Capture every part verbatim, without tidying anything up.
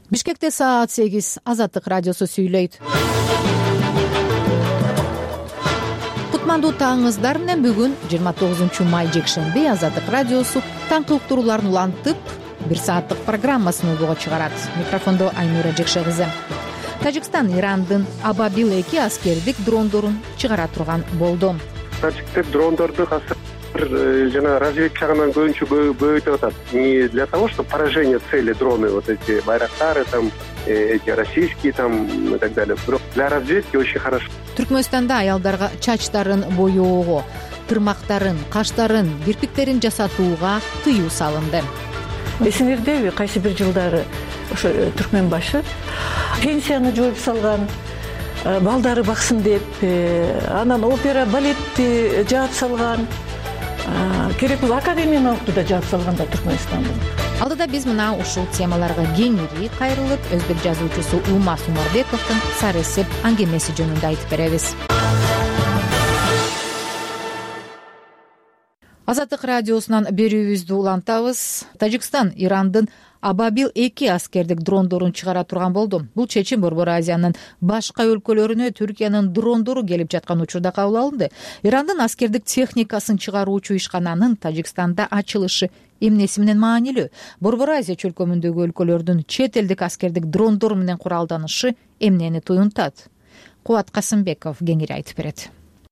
Бишкекте саат сегиз. Азаттык радиосу сүйлөйт. Кутмандуу таңыңыздар менен. Бүгүн жыйырма тогузунчу май жекшемби. Азаттык радиосу таңкы уктурууларын улантып бир сааттык программасын ойбого чыгарат. Микрофондо Айнура Жекше кызы. Тажикстан Ирандын Абабил эки аскердик дрондорун чыгара турган болду. Тажиктер дрондорду жана разведчагынан көбүнчө бөлүп атат. Не для того, чтобы поражение цели дроны, вот эти байрактары, там эти российские, там и так далее. Для разведки очень хорошо. Түркмөнстанда аялдарга чачтарын боёого, тырмактарын, каштарын, кирпиктерин жасатууга тыюу салынды. Эсиңердеби, кайсы бир жылдары ошо түркмөн башы пенсияны жоюп салган, балдары баксын деп, анан опера, балетти жаап салган, керек бул академияны окутуда жаап салган да Түркмөнстандын. Алдыда биз мына ушул темаларга кеңири кайрылып, өзбек жазуучусу Улмас Умарбековдун Сары эсеп аңгемеси жөнүндө айтып беребиз. Азаттык радиосунан берүүбүздү улантабыз. Тажикстан Ирандын Абабил эки аскердик дрондорун чыгара турган болду. Бул чечим Борбор Азиянын башка өлкөлөрүнө Түркиянын дрондору келип жаткан учурда кабыл алынды. Ирандын аскердик техникасын чыгаруучу ишкананын Тажикстанда ачылышы эмнеси менен маанилүү? Борбор Азия чөлкөмүндөгү өлкөлөрдүн чет элдик аскердик дрондор менен куралданышы эмнени туюнтат? Кубат Касымбеков кеңири айтып берет.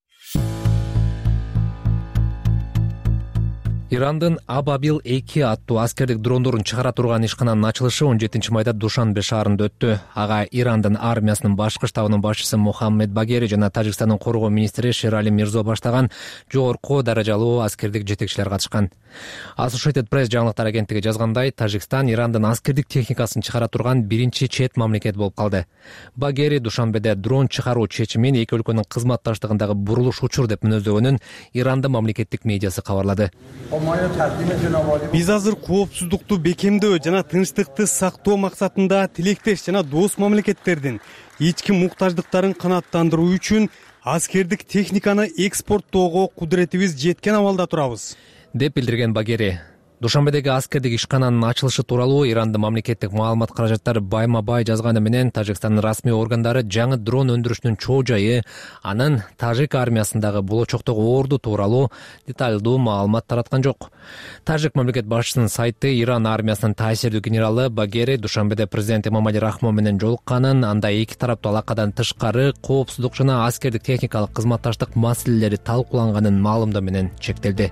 Ирандын Абабил эки аттуу аскердик дрондорун чыгара турган ишкананын ачылышы он жетинчи майда Душанбе шаарында өттү. Ага Ирандын армиясынын башкы штабынын башчысы Мухаммед Багери жана Тажикстандын коргоо министри Шерали Мирзо баштаган жогорку даражалуу аскердик жетекчилер катышкан. Associated Press жаңылыктар агенттиги жазгандай, Тажикстан Ирандын аскердик техникасын чыгара турган биринчи чет мамлекет болуп калды. Багери Душанбеде дрон чыгаруу чечимин эки өлкөнүн кызматташтыгындагы бурулуш учур деп мүнөздөгөнүн Ирандын мамлекеттик медиасы кабарлады. Биз азыр коопсуздукту бекемдөө жана тынчтыкты сактоо максатында тилектеш жана дос мамлекеттердин ички муктаждыктарын канааттандыруу үчүн аскердик техниканы экспорттоого кудуретибиз жеткен абалда турабыз, деп билдирген Багери. Душанбедеги аскердик ишкананын ачылышы тууралуу Ирандын мамлекеттик маалымат каражаттары байма-бай жазганы менен Тажикстандын расмий органдары жаңы дрон өндүрүшүнүн чоо жайы, анын тажик армиясындагы болочоктогу орду тууралуу деталдуу маалымат тараткан жок. Тажик мамлекет башчысынын сайты Иран армиясынын таасирдүү генералы Багери Душанбеде президент Эмомали Рахмон менен жолукканын, анда эки тараптуу алакадан тышкары коопсуздук жана аскердик техникалык кызматташтык маселелери талкууланганын маалымдоо менен чектелди.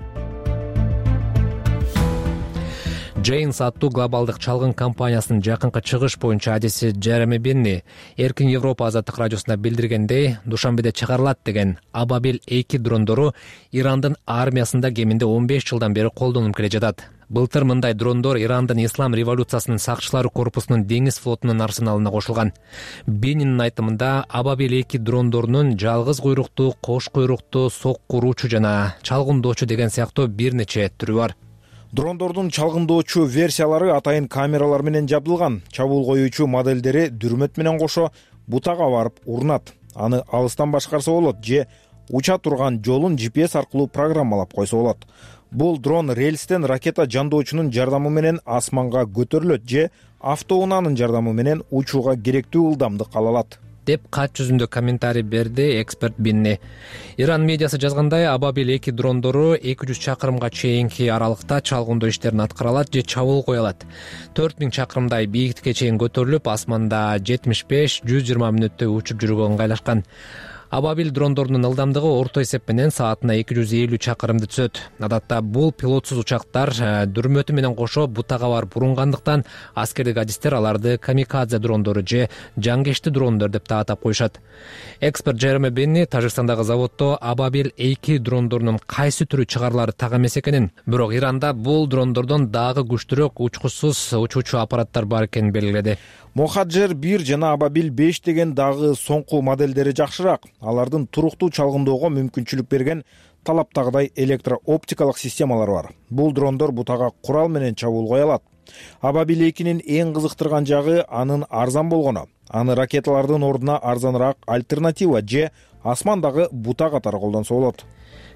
Джейнс аттуу глобалдык чалгын компаниясынын жакынкы чыгыш боюнча адиси Джереми Бенни Эркин Европа азаттык радиосуна билдиргендей, Душанбеде чыгарылат деген Абабил эки дрондору Ирандын армиясында кеминде он беш жылдан бери колдонулуп келе жатат. Былтыр мындай дрондор Ирандын ислам революциясынын сакчылары корпусунун деңиз флотунун арсеналына кошулган. Беннинин айтымында Абабил эки дрондорунун жалгыз куйруктуу, кош куйруктуу, сокку уруучу жана чалгындоочу деген сыяктуу бир нече түрү бар. Дрондордун чалгындоочу версиялары атайын камералар менен жабдылган. Чабуул коюучу модельдери дүрмөт менен кошо бутага барып урунат. Аны алыстан башкарса болот же уча турган жолун джи пи эс аркылуу программалап койсо болот. Бул дрон рельстен ракета жандоочунун жардамы менен асманга көтөрүлөт же автоунаанын жардамы менен учууга керектүү ылдамдык ала алат, деп кат жүзүндө комментарий берди эксперт Бинни. Иран медиасы жазгандай, Абабил эки дрондору эки жүз чакырымга чейинки аралыкта чалгындоо иштерин аткара алат же чабуул кое алат. төрт миң чакырымдай бийиктикке чейин көтөрүлүп, асманда жетимиш беш жүз жыйырма мүнөттө учуп жүрүүгө ыңгайлашкан. Абабил дрондорунун ылдамдыгы орто эсеп менен саатына эки жүз элүү чакырымды түзөт. Адатта бул пилотсуз учактар дүрмөтү менен кошо бутага барып урунгандыктан аскердик адистер аларды камикадзе дрондору же жангечти дрондор деп да атап коюшат. Эксперт Джереми Бенни Тажикстандагы заводдо Абабил эки дрондорунун кайсы түрү чыгарылары так эмес экенин, бирок Иранда бул дрондордон дагы күчтүүрөөк учкучсуз учуучу аппараттар бар экенин белгиледи. Мохаджер бир жана Абабил беш деген дагы соңку модельдери жакшыраак. Алардын туруктуу чалгындоого мүмкүнчүлүк берген талаптагыдай электрооптикалык системалар бар. Бул дрондор бутага курал менен чабуул кое алат. Абабил экинин эң кызыктырган жагы анын арзан болгону. Аны ракеталардын ордуна арзаныраак альтернатива же асмандагы бута катары колдонсо болот.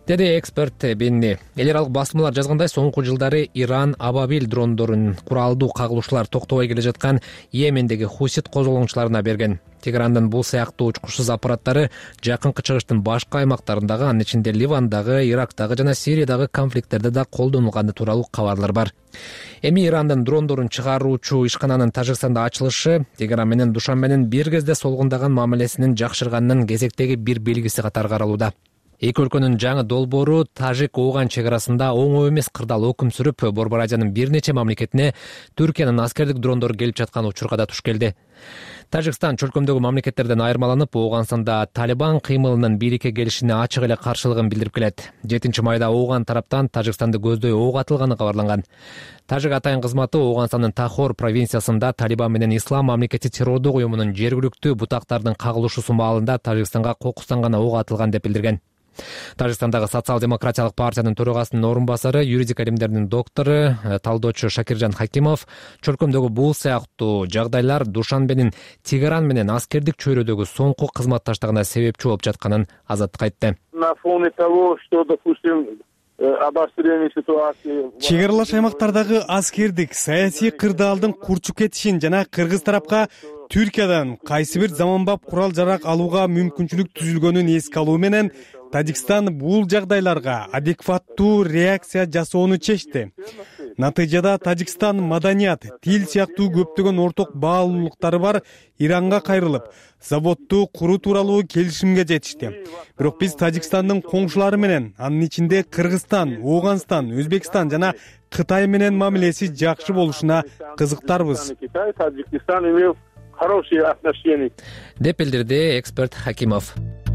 деди эксперт Бенни. Эл аралык басмалар жазгандай, соңку жылдары Иран Абабил дрондорун куралдуу кагылышуулар токтобой келе жаткан Йемендеги хусит козголоңчуларына берген. Тегерандын бул сыяктуу учкучсуз аппараттары жакынкы чыгыштын башка аймактарындагы, анын ичинде Ливандагы, Ирактагы жана Сириядагы конфликттерде да колдонулганы тууралуу кабарлар бар. Эми Ирандын дрондорун чыгаруучу ишкананын Тажикстанда ачылышы Тегеран менен Душанбенин бир кезде солгундаган мамилесинин жакшырганынын кезектеги бир белгиси катары каралууда. Эки өлкөнүн жаңы долбоору Тажик-Ооган чек арасында оңой эмес кырдаал өкүм сүрүп, Борбор Азиянын бир нече мамлекетине Түркиянын аскердик дрондору келип жаткан учурга да туш келди. Тажикстан чөлкөмдөгү мамлекеттерден айырмаланып, Ооганданда Талибан кыймылынын бийликке келишине ачык эле каршылыгын билдирип келет. жетинчи майда Ооган тараптан Тажикстанды көздөй ок атылганы кабарланган. Тажик атайын кызматы Оогандын Тахор провинциясында Талибан менен Ислам мамлекети террордук уюмунун жергиликтүү бутактардын кагылышуусу маалында Тажикстанга кокустан гана ок атылган деп билдирген. Тажикстандагы социал-демократиялык партиянын төрагасынын орун басары, юридика илимдеринин доктору, талдоочу Шакиржан Хакимов чөлкөмдөгү бул сыяктуу жагдайлар Душанбенин Тегеран менен аскердик чөйрөдөгү соңку кызматташтыгына себепчи болуп жатканын азаттыкка айтты. На фоне того, что, допустим, обострение ситуации... Чек аралаш аймактардагы аскердик саясий кырдаалдын курчуп кетишин жана кыргыз тарапка Түркиядан кайсы бир заманбап курал жарак алууга мүмкүнчүлүк түзүлгөнүн эске алуу менен Тажикстан бул жагдайларга адекваттуу реакция жасоону чечти. Натыйжада Тажикстан маданият, тил сыяктуу көптөгөн орток баалуулуктары бар Иранга кайрылып, заводду куруу тууралуу келишимге жетишти. Бирок биз Тажикстандын коңшулары менен, анын ичинде Кыргызстан, Оогандстан, Өзбекстан жана Кытай менен мамилеси жакшы болушуна кызыктарбыз. Хорошие отношения, деп билдирди эксперт Хакимов.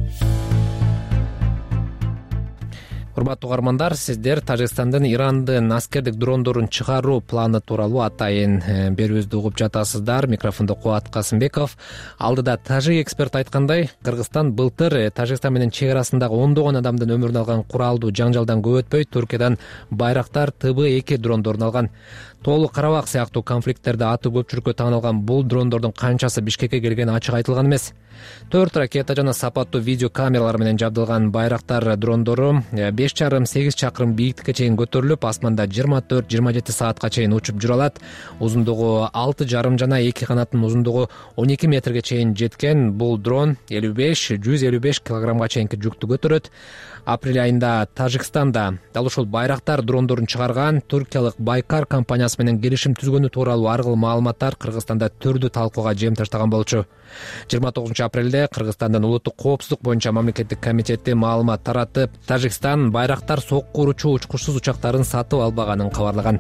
Урматтуу угармандар, сиздер Тажикстандын Ирандын аскердик дрондорун чыгаруу планы тууралуу атайын берүүбүздү угуп жатасыздар. Микрофондо Кубат Касымбеков. Алдыда тажик эксперт айткандай, Кыргызстан былтыр Тажикстан менен чек арасындагы ондогон адамдын өмүрүн алган куралдуу жаңжалдан көп өтпөй Түркиядан Байрактар Т Б эки дрондорун алган. Тоолу Карабак сыяктуу конфликттерде аты көпчүлүккө тааналган бул дрондордун канчасы Бишкекке келгени ачык айтылган эмес. Төрт ракета жана сапаттуу видео камералар менен жабдылган Байрактар дрондору беш жарым сегиз чакырым бийиктикке чейин көтөрүлүп, асманда жыйырма төрт жыйырма жети саатка чейин учуп жүрө алат. Узундугу алты жарым жана эки канаттын узундугу он эки метрге чейин жеткен бул дрон элүү беш жүз элүү беш килограммга чейинки жүктү көтөрөт. Апрель айында Тажикстанда дал ушул Байрактар дрондорун чыгарган туркиялык Байкар компаниясы менен келишим түзгөнү тууралуу ар кыл маалыматтар Кыргызстанда түрдүү талкууга жем таштаган болчу. жыйырма тогузунчу апрелде Кыргызстандын улуттук коопсуздук боюнча мамлекеттик комитети маалымат таратып, Тажикстан Байрактар сокку уруучу учкучсуз учактарын сатып албаганын кабарлаган.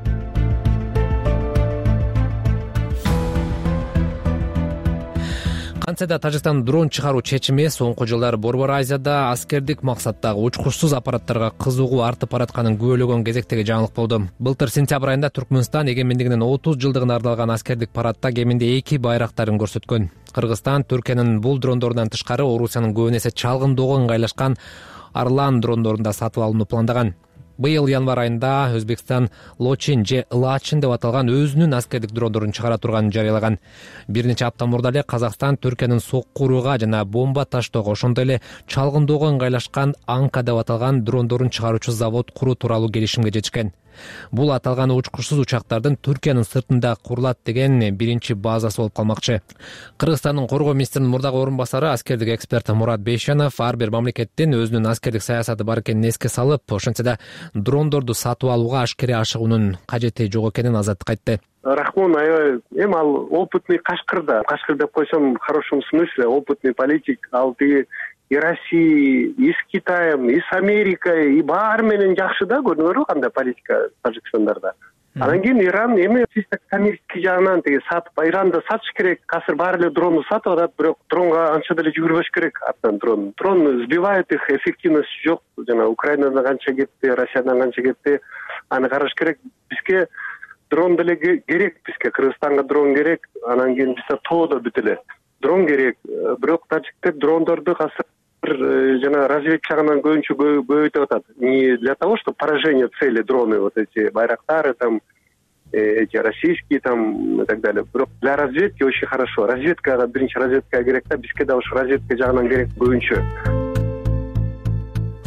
Кантсе да Тажикстан дрон чыгаруу чечими соңку жылдары Борбор Азияда аскердик максаттагы учкучсуз аппараттарга кызыгуу артып баратканын күбөлөгөн кезектеги жаңылык болду. Былтыр сентябрь айында Түркмөнстан эгемендигинин отуз жылдыгына ардалган аскердик парадта кеминде эки байрактарын көрсөткөн. Кыргызстан Түркиянын бул дрондорунан тышкары Орусиянын көбүн эсе чалгындоого ыңгайлашкан Арлан дрондорун да сатып алууну пландаган. Быйыл январь айында Өзбекстан Лочин же Лачин деп аталган өзүнүн аскердик дрондорун чыгара турганын жарыялаган. Бир нече апта мурда эле Казакстан Түркиянын сокку урууга жана бомба таштоого, ошондой эле чалгындоого ыңгайлашкан Анка деп аталган дрондорун чыгаруучу завод куруу тууралуу келишимге жетишкен. Бул аталган учкучсуз учактардын Түркиянын сыртында курулат деген биринчи базасы болуп калмакчы. Кыргызстандын коргоо министринин мурдагы орун басары аскердик эксперт Мурат Бейшанов ар бир мамлекеттин өзүнүн аскердик саясаты бар экенин эске салып, ошентсе да дрондорду сатып алууга ашкере ашыгуунун кажети жок экенин азаттыкка айтты. Рахмон аябай эми ал опытный Кашкырда. Кашкыр деп койсом, в хорошем смысле, опытный политик. Ал тиги и Россией, и с Китаем, и с Америкой, и баары менен жакшы да, көрдүңөрбү кандай политика Тажикстандарда. Анан кийин Иран эми чисто коммерческий жагынан тиги сатып, Иранда сатыш керек, азыр баары эле дронду сатып атат, бирок дронго анча деле жүгүрбөш керек артынан дрон. Дрон сбивает их, эффективность жок. Жана Украинадан канча кетти, Россиядан канча кетти, аны караш керек. Бизге дрон деле керек, бизге Кыргызстанга дрон керек, анан кийин бизде тоодо бүт эле дрон керек. Бирок тажиктер дрондорду азыр жана разведка жагынан көбүнчө көбөйтүп атат. Не для того, чтобы поражение цели дроны, вот эти байрактары, там, эти российские, там, и так далее. Бирок для разведки очень хорошо. Разведка, биринчи разведка керек да, бизге да ушу разведка жагынан керек көбүнчө.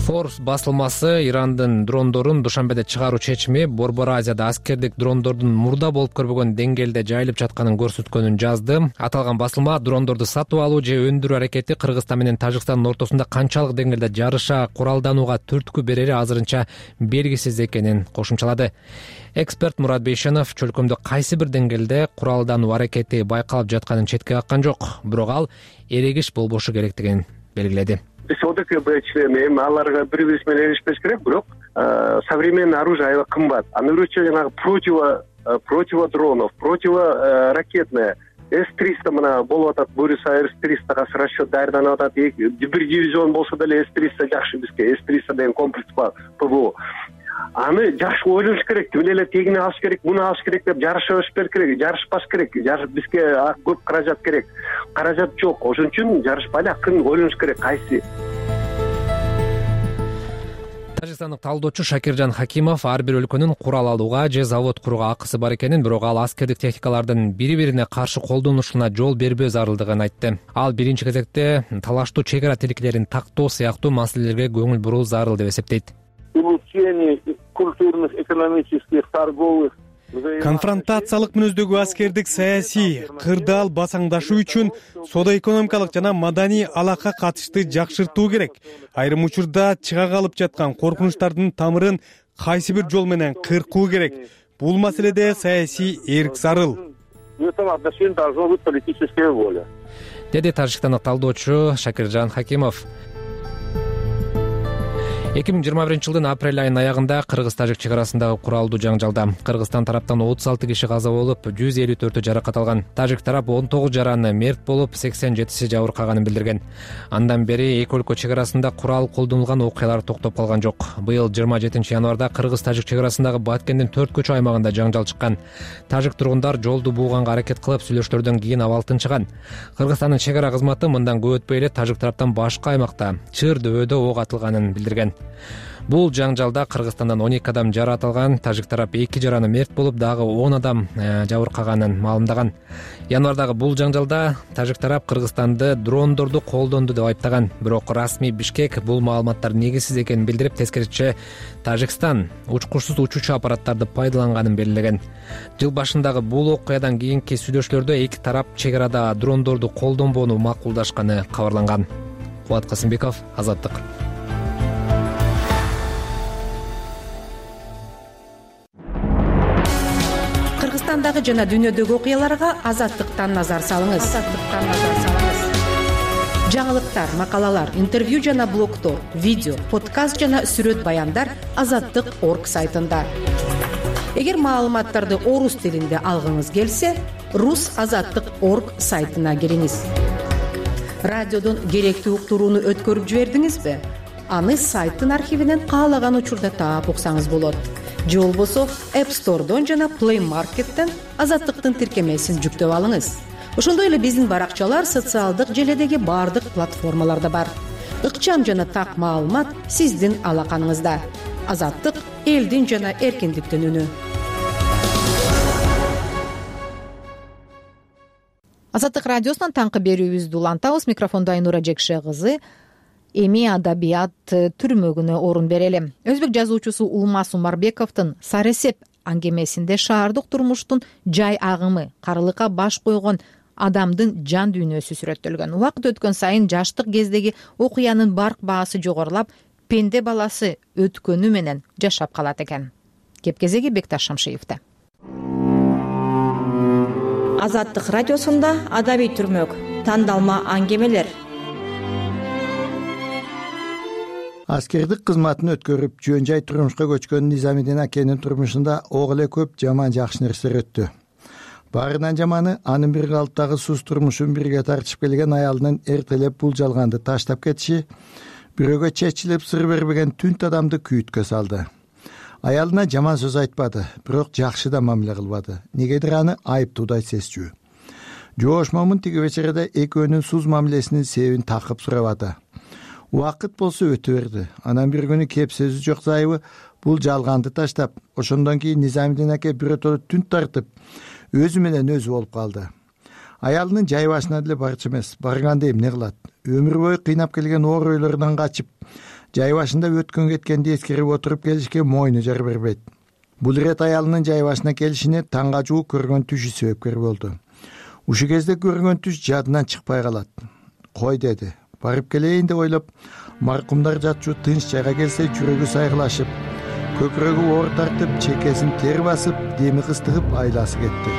Forbes басылмасы Ирандын дрондорун Душанбеде чыгаруу чечими Борбор Азияда аскердик дрондордун мурда болуп көрбөгөн деңгээлде жайылып жатканын көрсөткөнүн жазды. Аталган басылма дрондорду сатып алуу же өндүрүү аракети Кыргызстан менен Тажикстандын ортосунда канчалык деңгээлде жарыша куралданууга түрткү берери азырынча белгисиз экенин кошумчалады. Эксперт Мурат Бейшенов чөлкөмдө кайсы бир деңгээлде куралдануу аракети байкалып жатканын четке каккан жок, бирок ал эрегиш болбошу керектигин белгиледи. ОДКБ члени эми аларга бири бириси менен эришпеш керек, бирок современный оружие аябай кымбат. Аны өзүнчө жанагы противо противодронов, противоракетное эс триста мына болуп атат. Буюрса эс тристага расчет даярданып атат. Бир дивизион болсо деле эс триста жакшы бизге. эс триста деген комплекс бар, ПВО. Аны жакшы ойлош керек. Эмне эле тегине алыш керек, муну алыш керек деп жарышабаш керек, жарышпаш керек. Бизге көп каражат керек. Каражат жок. Ошон үчүн жарышпай эле акын ойлош керек кайсы. Тажикстандык талдоочу Шакиржан Хакимов ар бир өлкөнүн курал алууга же завод курууга акысы бар экенин, бирок ал аскердик техникалардын бири-бирине каршы колдонулушуна жол бербөө зарылдыгын айтты. Ал биринчи кезекте талаштуу чек ара тиликтерин тактоо сыяктуу маселелерге көңүл буруу зарыл деп эсептейт. Улучшение культурных, экономических, торговых конфронтациялык мүнөздөгү аскердик саясий кырдаал басаңдашуу үчүн соода-экономикалык жана маданий алака катышты жакшыртуу керек. Айрым учурда чыга калып жаткан коркунучтардын тамырын кайсы бир жол менен кыркуу керек. Бул маселеде саясий эрк зарыл. В этом отношении должна быть политическая воля. Деди Тажикстандык талдоочу Шакиржан Хакимов. эки миң жыйырма биринчи жылдын апрель айынын аягында Кыргыз-Тажик чек арасындагы куралдуу жаңжалда Кыргызстан тараптан отуз алты киши каза болуп, жүз элүү төртү жаракат алган. Тажик тарап он тогуз жараны мерт болуп, сексен жетиси жабыркаганын билдирген. Андан бери эки өлкө чек арасында курал колдонулган окуялар токтоп калган жок. Быйыл жыйырма жетинчи январда Кыргыз-Тажик чек арасындагы Баткендин төрт көчө аймагында жаңжал чыккан. Тажик тургундар жолду бууганга аракет кылып, сүйлөштөрдөн кийин абал тынчыган. Кыргызстандын чек ара кызматы мындан көп өтпөй эле Тажик тараптан башка аймакта Чыр дөбөдө ок атылганын билдирген. Бул жаңжалда Кыргызстандан он эки адам жаракат алган, Тажик тарап эки жараны мерт болуп, дагы он адам жабыркаганын маалымдаган. Январдагы бул жаңжалда Тажик тарап Кыргызстанды дрондорду колдонду деп айыптаган, бирок расмий Бишкек бул маалыматтар негизсиз экенин билдирип, тескерисинче Тажикстан учкучсуз учуучу аппараттарды пайдаланганын белгилеген. Жыл башындагы бул окуядан кийинки сүйлөшүүлөрдө эки тарап чек арада дрондорду колдонбоону макулдашканы кабарланган. Кубат Касымбеков, Азаттык. Кыргызстандагы жана дүйнөдөгү окуяларга Азаттыктан назар салыңыз. Азаттыктан назар салыңыз. Жаңылыктар, макалалар, интервью жана блогтор, видео, подкаст жана сүрөт баяндар азаттык точка орг сайтында. Эгер маалыматтарды орус тилинде алгыңыз келсе, рус азаттык точка орг сайтына кириңиз. Радиодон керектүү уктурууну өткөрүп жибердиңизби? Аны сайттын архивинен каалаган учурда таап уксаңыз болот. Же болбосо App Store'дон жана Play Market'тен Азаттыктын тиркемесин жүктөп алыңыз. Ошондой эле биздин баракчалар социалдык желедеги бардык платформаларда бар. Ыкчам жана так маалымат сиздин алаканыңызда. Азаттык элдин жана эркиндиктин үнү. Азаттык радиосунан таңкы берүүбүздү улантабыз. Микрофондо Айнура Жекше кызы. Эми адабият түрмөгүнө орун берели. Өзбек жазуучусу Улмас Умарбековдун Саресеп аңгемесинде шаардык турмуштун жай агымы, карылыкка баш койгон адамдын жан дүйнөсү сүрөттөлгөн. Убакыт өткөн сайын жаштык кездеги окуянын барк баасы жогорулап, пенде баласы өткөнү менен жашап калат экен. Кеп-кезеги Бекташ Шамшиевде. Азаттык радиосунда адабий түрмөк, тандалма аңгемелер. Аскердик кызматын өткөрүп, жөн жай турмушка көчкөн Низамидин акенин турмушунда ок эле көп жаман жакшы нерселер өттү. Баарынан жаманы анын бир калыптагы сус турмушун бирге тартышып келген аялынын эртелеп бул жалганды таштап кетиши, бирөөгө чечилип сыр бербеген түнт адамды күйүткө салды. Аялына жаман сөз айтпады, бирок жакшы да мамиле кылбады. Негедир аны айыптуудай сезчү. Жоошмомун тиги вечерде экөөнүн суз мамилесинин себебин такып сурабады. Убакыт болсо өтө берди. Анан бир күнү кеп сөзү жок зайыбы бул жалганды таштап, ошондон кийин Низамидин аке бирөтө түнт тартып, өзү менен өзү болуп калды. Аялынын жай башына деле барчу эмес, барганда эмне кылат? Өмүр бою кыйнап келген оор ойлорунан качып, жай башында өткөн кеткенди эскерип отуруп келишке мойну жар бербейт. Бул ирет аялынын жай башына келишине таңга жуук көргөн түшү себепкер болду. Ушул кезде көргөн түш жадынан чыкпай калат. Кой деди, барып келейин деп ойлоп, маркумдар жатчу тынч жайга келсе жүрөгү сайгылашып, көкүрөгү оор тартып, чекесин тер басып, деми кыстыгып айласы кетти.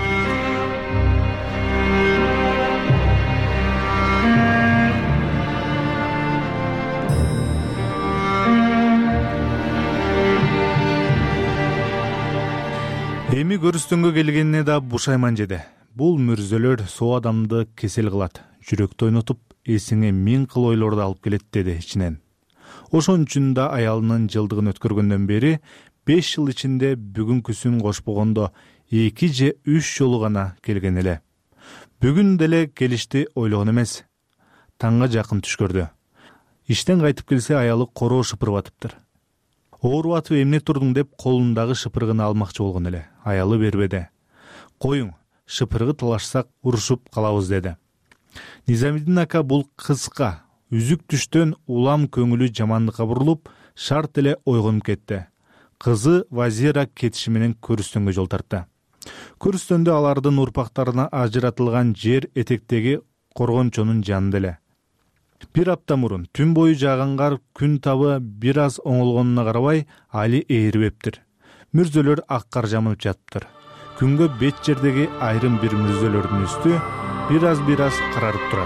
Эми көрүстөнгө келгенине да бушайман жеди. Бул мүрзөлөр соо адамды кесел кылат, жүрөктү ойнотуп, эсиңе миң кыл ойлорду алып келет деди ичинен. Ошон үчүн да аялынын жылдыгын өткөргөндөн бери беш жыл ичинде бүгүнкүсүн кошпогондо эки же үч жолу гана келген эле. Бүгүн деле келишти ойлогон эмес. Таңга жакын түш көрдү. Иштен кайтып келсе аялы короо шыпырып атыптыр. Ооруп атып эмне турдуң деп колундагы шыпыргыны алмакчы болгон эле. Аялы бербеди. Коюң, шыпыргы талашсак урушуп калабыз деди. Низамиддин ака бул кыска, үзүк түштөн улам көңүлү жамандыкка бурулуп, шарт эле ойгонуп кетти. Кызы Вазира кетиши менен көрүстөнгө жол тартты. Көрүстөндө алардын урпактарына ажыратылган жер этектеги коргончонун жанында эле. Бир апта мурун түн бою жааган кар күн табы бир аз оңолгонуна карабай али ээрибептир. Мүрзөлөр ак кар жамылып жатыптыр. Күнгө бет жердеги айрым бир мүрзөлөрдүн үстү бир аз бир аз карарып турат.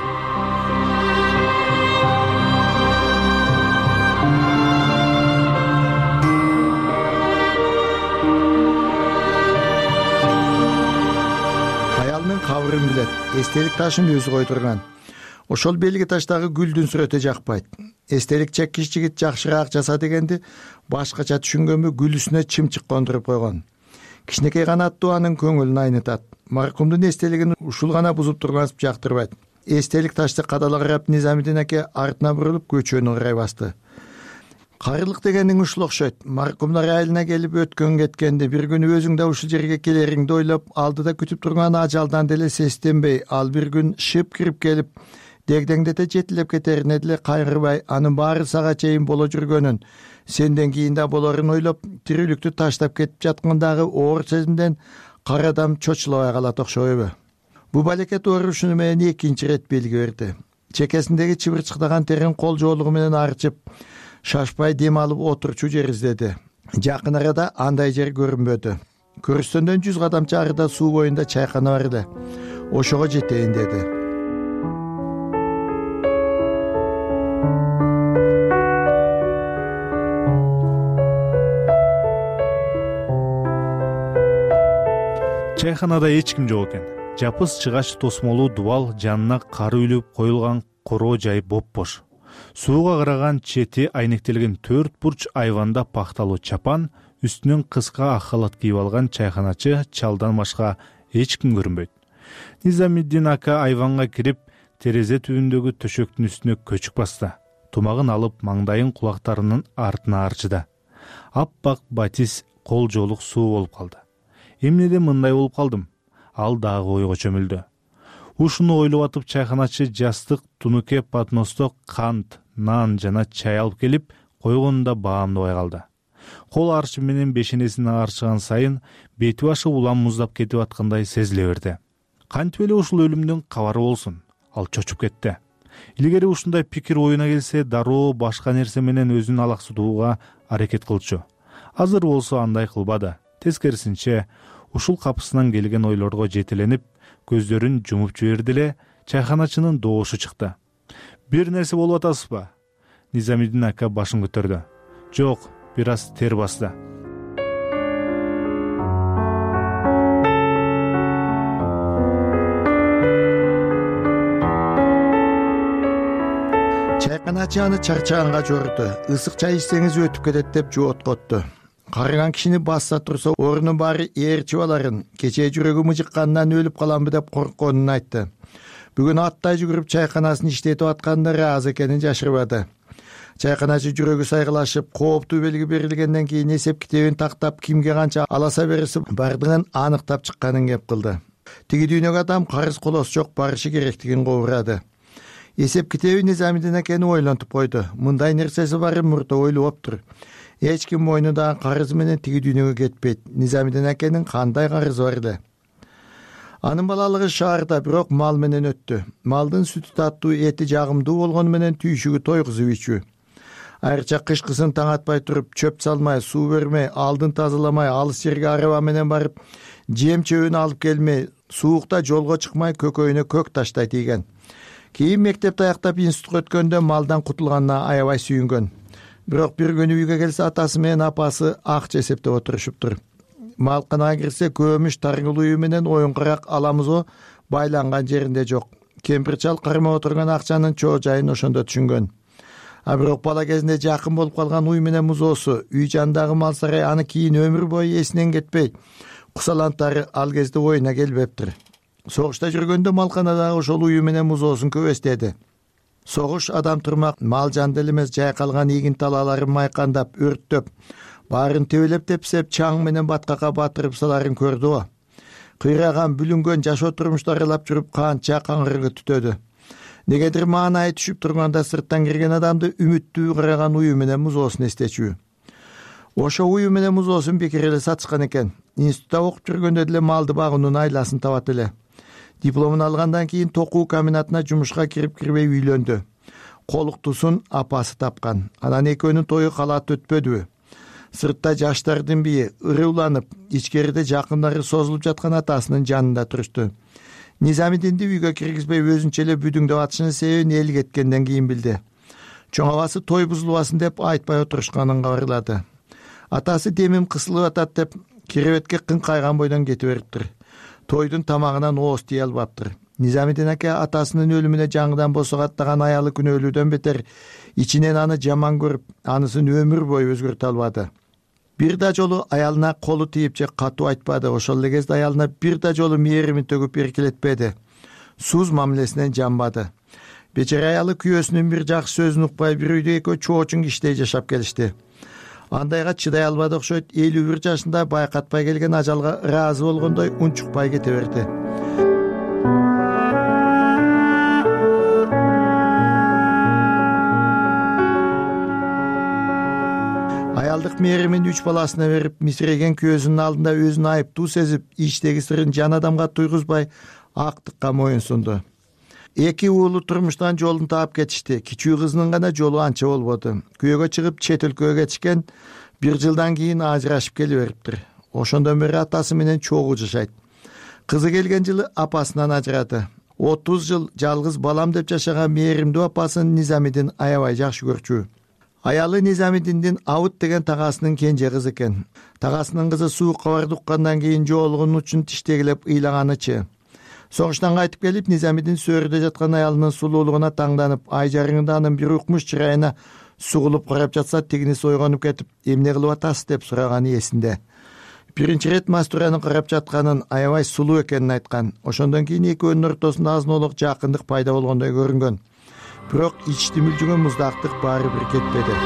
Аялынын кабырын билет, эстелик ташын өзү койдурган. Ошол белги таштагы гүлдүн сүрөтү жакпайт. Эстелик чеккич жигит жакшыраак жаса дегенди башкача түшүнгөнбү гүл үстүнө чымчык кондуруп койгон. Кичинекей гана аттуу анын көңүлүн айнытат. Маркумдун эстелигин ушул гана бузуп тургансып жактырбайт. Эстелик ташты кадала карап Низамиддин аке артына бурулуп көчөнү карай басты. Карылык дегениң ушул окшойт. Маркумдар айылына келип өткөн кеткенди, бир күнү өзүң да ушул жерге келериңди ойлоп, алдыда күтүп турган ажалдан деле сестенбей, ал бир күн шып кирип келип, дегдеңдете жетилеп кетерине деле кайгырбай, анын баары сага чейин боло жүргөнүн, сенден кийин да болорун ойлоп, тирүүлүктү таштап кетип жаткандагы оор сезимден кара адам чочулабай калат окшойбу? Бу балекет оорушуну менен экинчи ирет белги берди. Чекесиндеги чыбырчыктаган терин кол жоолугу менен арчып, шашпай дем алып отурчу жер издеди. Жакын арада андай жер көрүнбөдү. Көрүстөндөн жүз кадамча арыда суу боюнда чайкана бар эле. Ошого жетейин деди. Чайханада эч ким жок экен. Жапыс чыгач тосмолуу дубал, жанына кары үйлүп коюлган короо жай боп-бош. Сууга караган чети айнектелген төрт бурч айванда пахталуу чапан, үстүнөн кыска ак халат кийип алган чайханачы чалдан башка эч ким көрүнбөйт. Низамиддин ака айванга кирип, терезе түбүндөгү төшөктүн үстүнө көчүк басты. Тумагын алып, маңдайын кулактарынын артына арчыды. Аппак батис кол жоолук суу болуп калды. Эмнеден мындай болуп калдым? Ал дагы ойго чөмүлдү. Ушуну ойлоп атып чайханачы жастык тунуке подносто кант, нан жана чай алып келип койгонунда баамдабай калды. Кол арчы менен бешенесин арчыган сайын бети башы улам муздап кетип аткандай сезиле берди. Кантип эле ушул өлүмдүн кабары болсун? Ал чочуп кетти. Илгери ушундай пикир оюна келсе, дароо башка нерсе менен өзүн алаксытууга аракет кылчу. Азыр болсо андай кылбады. Тескерисинче, ушул капысынан келген ойлорго жетеленип, көздөрүн жумуп жиберди эле, чайханачынын доошу чыкты. Бир нерсе болуп атасызбы? Низамиддин ака башын көтөрдү. Жок, бир аз тер басты. Чайханачы аны чарчаганга жоруту. Ысык чай ичсеңиз өтүп кетет деп жооткотту. Карыган кишини басса турса, орунун баары ээрчип аларын, кечээ жүрөгү мыжыкканынан өлүп каламбы деп коркконун айтты. Бүгүн аттай жүгүрүп чайханасын иштетип атканда ыраазы экенин жашырбады. Чайханачы жүрөгү сайгылашып, кооптуу белги берилгенден кийин эсеп китебин тактап, кимге канча аласа бериси бардыгын аныктап чыкканын кеп кылды. Тиги дүйнөгө адам карыз колосу жок барышы керектигин кобурады. эсеп китеби Низамидин акени ойлонтуп койду. Мындай нерсеси бары мурда ойлоптур. Эч ким мойнундагы карызы менен тиги дүйнөгө кетпейт. Низамидин акенин кандай карызы бар эле? Анын балалыгы шаарда, бирок мал менен өттү. Малдын сүтү таттуу, эти жагымдуу болгону менен түйшүгү тойгузуп ичүү. Айрыкча кышкысын таң атпай туруп, чөп салмай, суу бермей, алдын тазаламай, алыс жерге араба менен барып, жем чөбүн алып келмей, суукта жолго чыкмай, көкөйүнө көк таштай тийген. Кийин мектепти аяктап институтка өткөндө малдан кутулганына аябай сүйүнгөн. Бирок бир күнү үйгө келсе, атасы менен апасы акча эсептеп отурушуптур. Малканага кирсе, көмүш таргыл уюу менен оюнкарак аламызо байланган жеринде жок. Кемпир чал кармап отурган акчанын чоо жайын ошондо түшүнгөн. А бирок бала кезинде жакын болуп калган уй менен музоосу, үй жанындагы мал сарай аны кийин өмүр бою эсинен кетпей, кусаланттары ал кезде оюна келбептир. Согушта жүргөндө малканадагы ошол ую менен музоосун көбөстеди. Согуш адам турмак, мал жанды эле эмес, жайкалган ийгин талааларын майкандап, өрттөп, баарын тебелеп тепсеп, чаң менен баткакка батырып саларын көрдү го. Кыйраган, бүлүнгөн жашоо турмушту аралап жүрүп канча каңгыргы түтөдү. Негедир маанайы түшүп турганда сырттан кирген адамды үмүттүү караган ую менен музоосун эстечүү. Ошо ую менен музоосун бекер эле сатышкан экен. Институтта окуп жүргөндө деле малды багуунун айласын табат эле. Дипломун алгандан кийин токуу комбинатына жумушка кирип-кирбей үйлөндү. Колуктусун апасы тапкан. Анан экөөнүн тою калаат өтпөдүбү. Сыртта жаштардын бии ырыуланып, ичкериде жакындары созулуп жаткан атасынын жанында турушту. Низамидинди үйгө киргизбей өзүнчө эле бүдүңдөп атышынын себебин эл кеткенден кийин билди. Чоң абасы той бузулбасын деп айтпай отурушканын кабарлады. Атасы демим кысылып атат деп киребетке кыңкайган бойдон кете бериптир. Тойдун тамагынан ооз тие албаптыр. Низамидин аке атасынын өлүмүнө жаңыдан босогаттаган аялы күнөөлүүдөн бетер ичинен аны жаман көрүп, анысын өмүр бою өзгөртө албады. Бир да жолу аялына колу тийип же катуу айтпады. Ошол эле кезде аялына бир да жолу мээримин төгүп эркелетпеди. Суз мамилесинен жанбады. Бечара аялы күйөөсүнүн бир жакшы сөзүн укпай, бир үйдө экөө чоочун киштей жашап келишти. Андайга чыдай албады окшойт. элүү бир жашында байкатпай келген ажалга ыраазы болгондой унчукпай кете берди. Аялдык мээримин үч баласына берип, мисиреген күйөөсүнүн алдында өзүн айыптуу сезип, ичтеги сырын жан адамга туйгузбай, актыкка моюн сунду. Эки уулу турмуштан жолун таап кетишти. Кичүү кызынын гана жолу анча болбоду. Күйөөгө чыгып чет өлкөгө кетишкен, бир жылдан кийин ажырашып келе бериптир. Ошондон бери атасы менен чогуу жашайт. Кызы келген жылы апасынан ажырады. отуз жыл жалгыз балам деп жашаган мээримдүү апасын Низамидин аябай жакшы көрчү. Аялы Низамидиндин Абыт деген тагасынын кенже кызы экен. Тагасынын кызы суук кабарды уккандан кийин жоолугун учун тиштегилеп ыйлаганычы. Согуштан кайтып келип, Низамидин сөөрүдө жаткан аялынын сулуулугуна таңданып, ай жарыңында анын бир укмуш чырайына сугулуп карап жатса, тигиниси ойгонуп кетип, эмне кылып атасыз деп сураганы эсинде. Биринчи ирет Мастураны карап жатканын, аябай сулуу экенин айткан. Ошондон кийин экөөнүн ортосунда азын-олук жакындык пайда болгондой көрүнгөн. Бирок ичти мүлжүгөн муздактык баары бир кетпеди.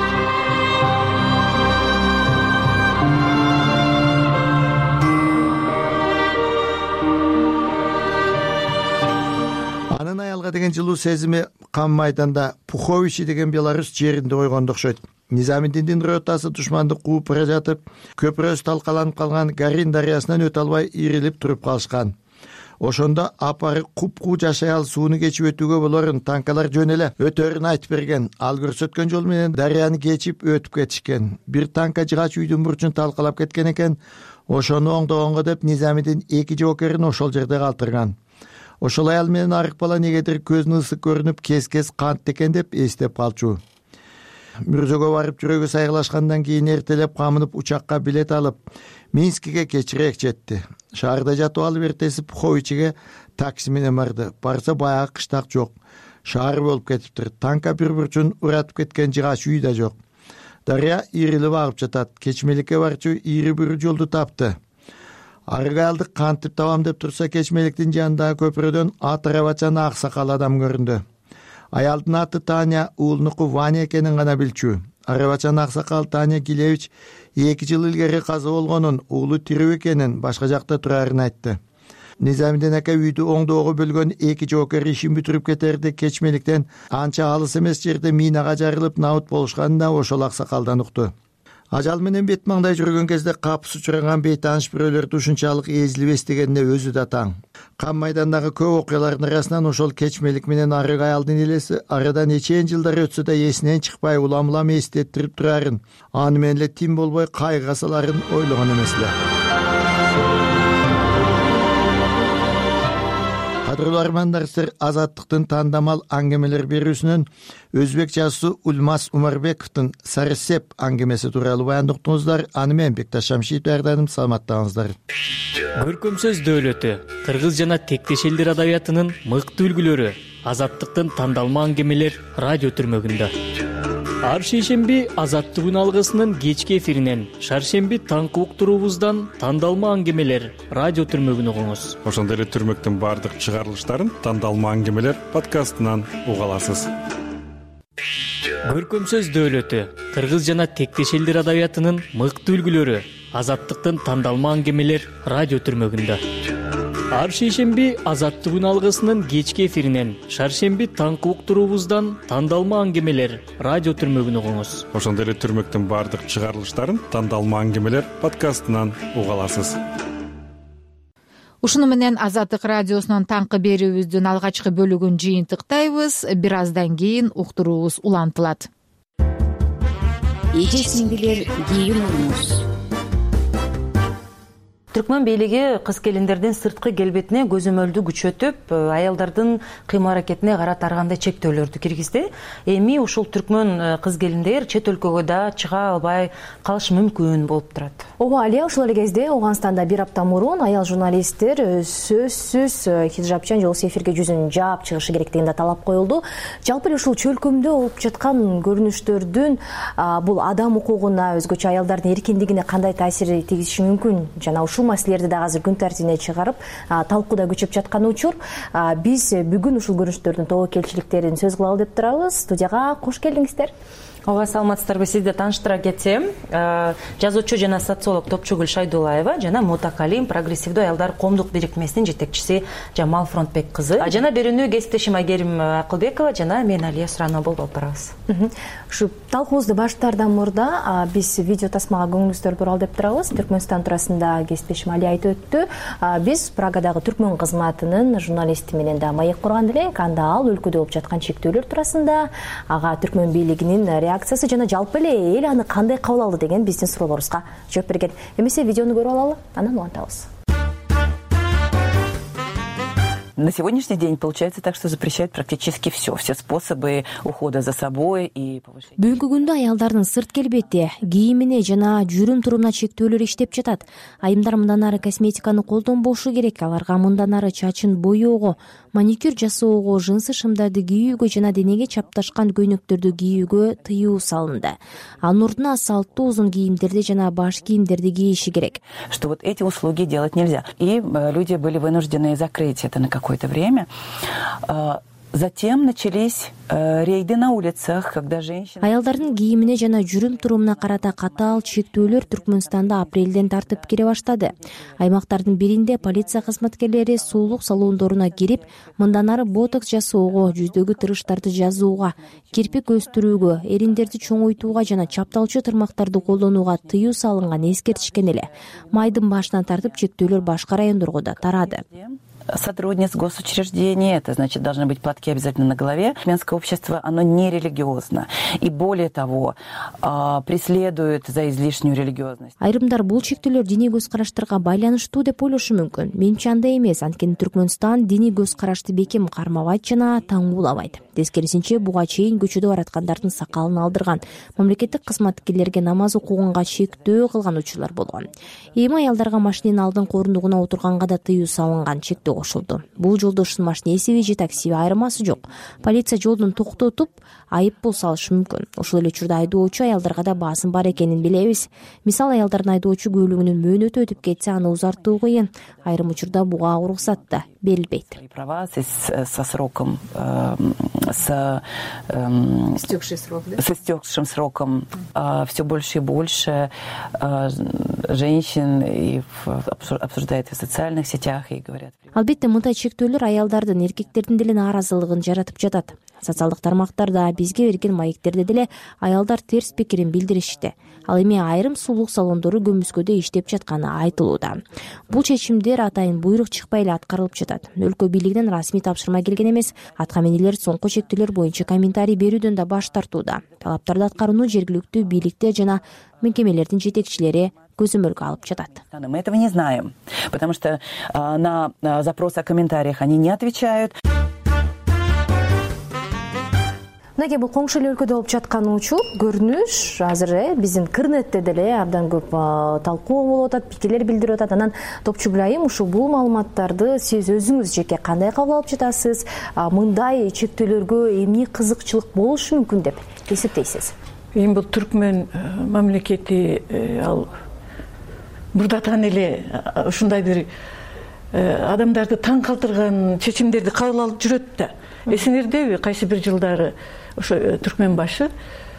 Анын аялга деген жылуу сезими кам майданда Пуховичи деген Беларусь жеринде ойгондо окшойт. Низамидиндин ротасы душманды кууп бара жатып, көпүрөсү талкаланып калган Гарин дарыясынан өтө албай ирилип туруп калышкан. Ошондо апары куп-куу жашай ал сууну кечип өтүүгө болорун танкалар жөн эле өтөрүн айтып берген. Ал көрсөткөн жол менен дарыяны кечип өтүп кетишкен. Бир танка жыгач үйдүн бурчун талкалап кеткен экен. Ошону оңдогонго деп Низамидин эки жоокерин ошол жерде калтырган. Ошол аял менен арык бала негедир көзүнө ысык көрүнүп, кес-кес кантты экен деп эстеп калчу. Мүрзөгө барып жүрөгү сайгылашкандан кийин эртелеп камынып учакка билет алып, Минскиге кечирээк жетти. Шаарда жатып алып эртеси Пуховичиге такси менен барды. Барса баягы кыштак жок. Шаар болуп кетиптир. Танка бир бурчун уратып кеткен жыгач үй да жок. Дарыя ирилип агып жатат. Кечмеликке барчу ири бир жолду тапты. Арыгалды кантип табам деп турса, Кечмеликтин жанындагы көпүрөдөн Атарабачаны ак сакал адам көрүндү. Аялдын аты Таня, уулунуку Ваня экенин гана билчү. Арабачан аксакал Таня Гилевич эки жыл илгери каза болгонун, уулу тирүү экенин, башка жакта турарын айтты. Низамиден ака үйдү оңдоого бөлгөн эки жоокер ишин бүтүрүп кетерди. Кечмеликтен анча алыс эмес жерде минага жарылып наут болушканын да ошол аксакалдан укту. Ажал менен бет маңдай жүргөн кезде капыс учураган бейтааныш бирөөлөрдү ушунчалык эзилип эстегенине өзү да таң. Кам майдандагы көп окуялардын арасынан ошол Кечмелик менен Арык аялдын элеси арадан нечен жылдар өтсө да эсинен чыкпай улам-улам эстеттирип турарын, аны менен эле тим болбой кайгыга саларын ойлогон эмес эле. Кадырлуу армандар, сиздер Азаттыктын тандамал аңгемелер берүүсүнөн өзбек жазуусу Улмаз Умарбековдун Сарысеп аңгемеси тууралуу баян уктуңуздар. Аны менен Бекташ Шамшиев даярдадым. Саламаттаңыздар. Көркөм сөз дөөлөтү, кыргыз жана тектеш элдер адабиятынын мыкты үлгүлөрү Азаттыктын тандалма аңгемелер радио түрмөгүндө. Ар шейшемби Азаттык үн алгысынын кечки эфиринен, шаршемби таңкы уктуруубуздан тандалма аңгемелер радио түрмөгүн угуңуз. Ошондой эле түрмөктүн баардык чыгарылыштарын тандалма аңгемелер подкастынан уга аласыз. Көркөм сөз дөөлөтү, кыргыз жана тектеш элдер адабиятынын мыкты үлгүлөрү Азаттыктын тандалма аңгемелер радио түрмөгүндө. Ар шейшемби Азаттык үн алгысынын кечки эфиринен, шаршемби таңкы уктуруубуздан тандалма аңгемелер радио түрмөгүн угуңуз. Ошондой эле түрмөктүн баардык чыгарылыштарын тандалма аңгемелер подкастынан уга аласыз. Ушуну менен Азаттык радиосунун таңкы берүүбүздүн алгачкы бөлүгүн жыйынтыктайбыз. Бир аздан кийин уктуруубуз улантылат. Эже сиңдилер, кийин уруңуз. Түркмөн бийлиги кыз-келиндердин сырткы келбетине көзөмөлдү күчөтүп, аялдардын кыймыл-аракетине карата ар кандай чектөөлөрдү киргизди. Эми ушул түркмөн кыз-келиндер чет өлкөгө да чыга албай калышы мүмкүн болуп турат. Ооба, Алия, ошол эле кезде Ооганстанда бир апта мурун аял журналисттер сөзсүз хиджабчан же эфирге жүзүн жаап чыгышы керектигинде талап коюлду. Жалпы эле ушул чөлкөмдө болуп жаткан көрүнүштөрдүн бул адам укугуна, өзгөчө аялдардын эркиндигине кандай таасир тийгизиши мүмкүн жана ушул маселелерди да азыр күн тартибине чыгарып талкууда күчөп жаткан учур. Биз бүгүн ушул көрүнүштөрдүн тобокелчиликтерин сөз кылалы деп турабыз. Студияга кош келдиңиздер. Ооба, саламатсыздарбы. Сизди тааныштыра кетсем, жазуучу жана социолог Топчугүл Шайдуллаева жана Мутакалим прогрессивдүү аялдар коомдук бирикмесинин жетекчиси Жамал Фронтбек кызы жана берүүнү кесиптешим Айгерим Акылбекова жана мен Алия Суранова болуп алып барабыз. Ушу талкуубузду баштаардан мурда биз видео тасмага көңүлүңүздөрдү буралы деп турабыз. Түркмөнстан туурасында кесиптешим Алия айтып өттү. Биз Прагадагы түркмөн кызматынын журналисти менен да маек курган элек. Анда ал өлкөдө болуп жаткан чектөөлөр туурасында, ага түркмөн бийлигинин реакциясы жана жалпы эле эл аны кандай кабыл алды деген биздин суроолорубузга жооп берген. Эмесе видеону көрүп алалы, анан улантабыз. На сегодняшний день получается так, что запрещают практически все, все способы ухода за собой и повышения. Бүгүнкү күндө аялдардын сырт келбети, кийимине жана жүрүм турумуна чектөөлөр иштеп жатат. Айымдар мындан ары косметиканы колдонбошу керек. Аларга мындан ары чачын боёого, маникюр жасоого, жынсы шымдарды кийүүгө жана денеге чапташкан көйнөктөрдү кийүүгө тыюу салынды. Анын ордуна салттуу узун кийимдерди жана баш кийимдерди кийиши керек. Что вот эти услуги делать нельзя. И люди были вынуждены закрыть это на какое-то время. Затем начались рейды на улицах, когда женщины... Аялдардын кийимине жана жүрүм турумуна карата катаал чектөөлөр Түркмөнстанда апрелден тартып кире баштады. Аймактардын биринде полиция кызматкерлери суулук салондоруна кирип, мындан ары ботокс жасоого, жүздөгү тырыштарды жазууга, кирпик өстүрүүгө, эриндерди чоңойтууга жана чапталчу тырмактарды колдонууга тыюу салынган эскертишкен эле. Майдын башынан тартып чектөөлөр башка райондорго да тарады. Сотрудниц госучреждений, это значит, должны быть платки обязательно на голове. Туркменское общество, оно не религиозно. И более того, преследует за излишнюю религиозность. Айрымдар бул чектөөлөр диний көз караштарга байланыштуу деп ойлошу мүмкүн. Менимче андай эмес, анткени Түркмөнстан диний көз карашты бекем кармабайт жана таңуулабайт. Тескерисинче, буга чейин көчөдө бараткандардын сакалын алдырган, мамлекеттик кызматкерлерге намаз окуганга чектөө кылган учурлар болгон. Эми аялдарга машинанын алдыңкы орундугуна отурганга да тыюу салынган, чектөө кошулду. Бул жолдо ушунун машинесиби же таксиби айырмасы жок. Полиция жолдун токтотуп, айып пул салышы мүмкүн. Ошол эле учурда айдоочу аялдарга да баасым бар экенин билебиз. Мисалы, аялдардын айдоочу көлүгүнүн мөөнөтү өтүп кетсе, аны узартуу кыйын. Айрым учурда буга уруксат да берилбейт. Права со сроком с истекшим сроком все больше и больше женщин и обсуждают в социальных сетях и говорят. Албетте мындай чектөөлөр аялдардын эркектердин деле нааразылыгын жаратып жатат. Социалдык тармактарда бизге берген маектерде деле аялдар терс пикирин билдиришти. Ал эми айрым сулуулук салондору көмүскөдө иштеп жатканы айтылууда. Бул чечимдер атайын буйрук чыкпай эле аткарылып жатат. Өлкө бийлигинен расмий тапшырма келген эмес. Аткаминерлер соңку чектөөлөр боюнча комментарий берүүдөн да баш тартууда. Талаптарды аткарууну жергиликтүү бийликте жана мекемелердин жетекчилери көзөмөлгө алып жатат. Мы этого не знаем, потому что на запросы о комментариях они не отвечают. Мынакей бул коңшу эл өлкөдө болуп жаткан учур, көрүнүш азыр биздин интернетте деле абдан көп талкуу болуп атат, пикирлер билдирип атат. Анан Топчугүл айым, ушул бул маалыматтарды сиз өзүңүз жеке кандай кабыл алып жатасыз? Мындай чектөөлөргө эмне кызыкчылык болушу мүмкүн деп эсептейсиз? Эми бул түркмөн мамлекети ал мурдатан эле ушундай бир адамдарды таң калтырган чечимдерди кабыл алып жүрөт да. Эсиңердеби, кайсы бир жылдары ошо түркмөн башы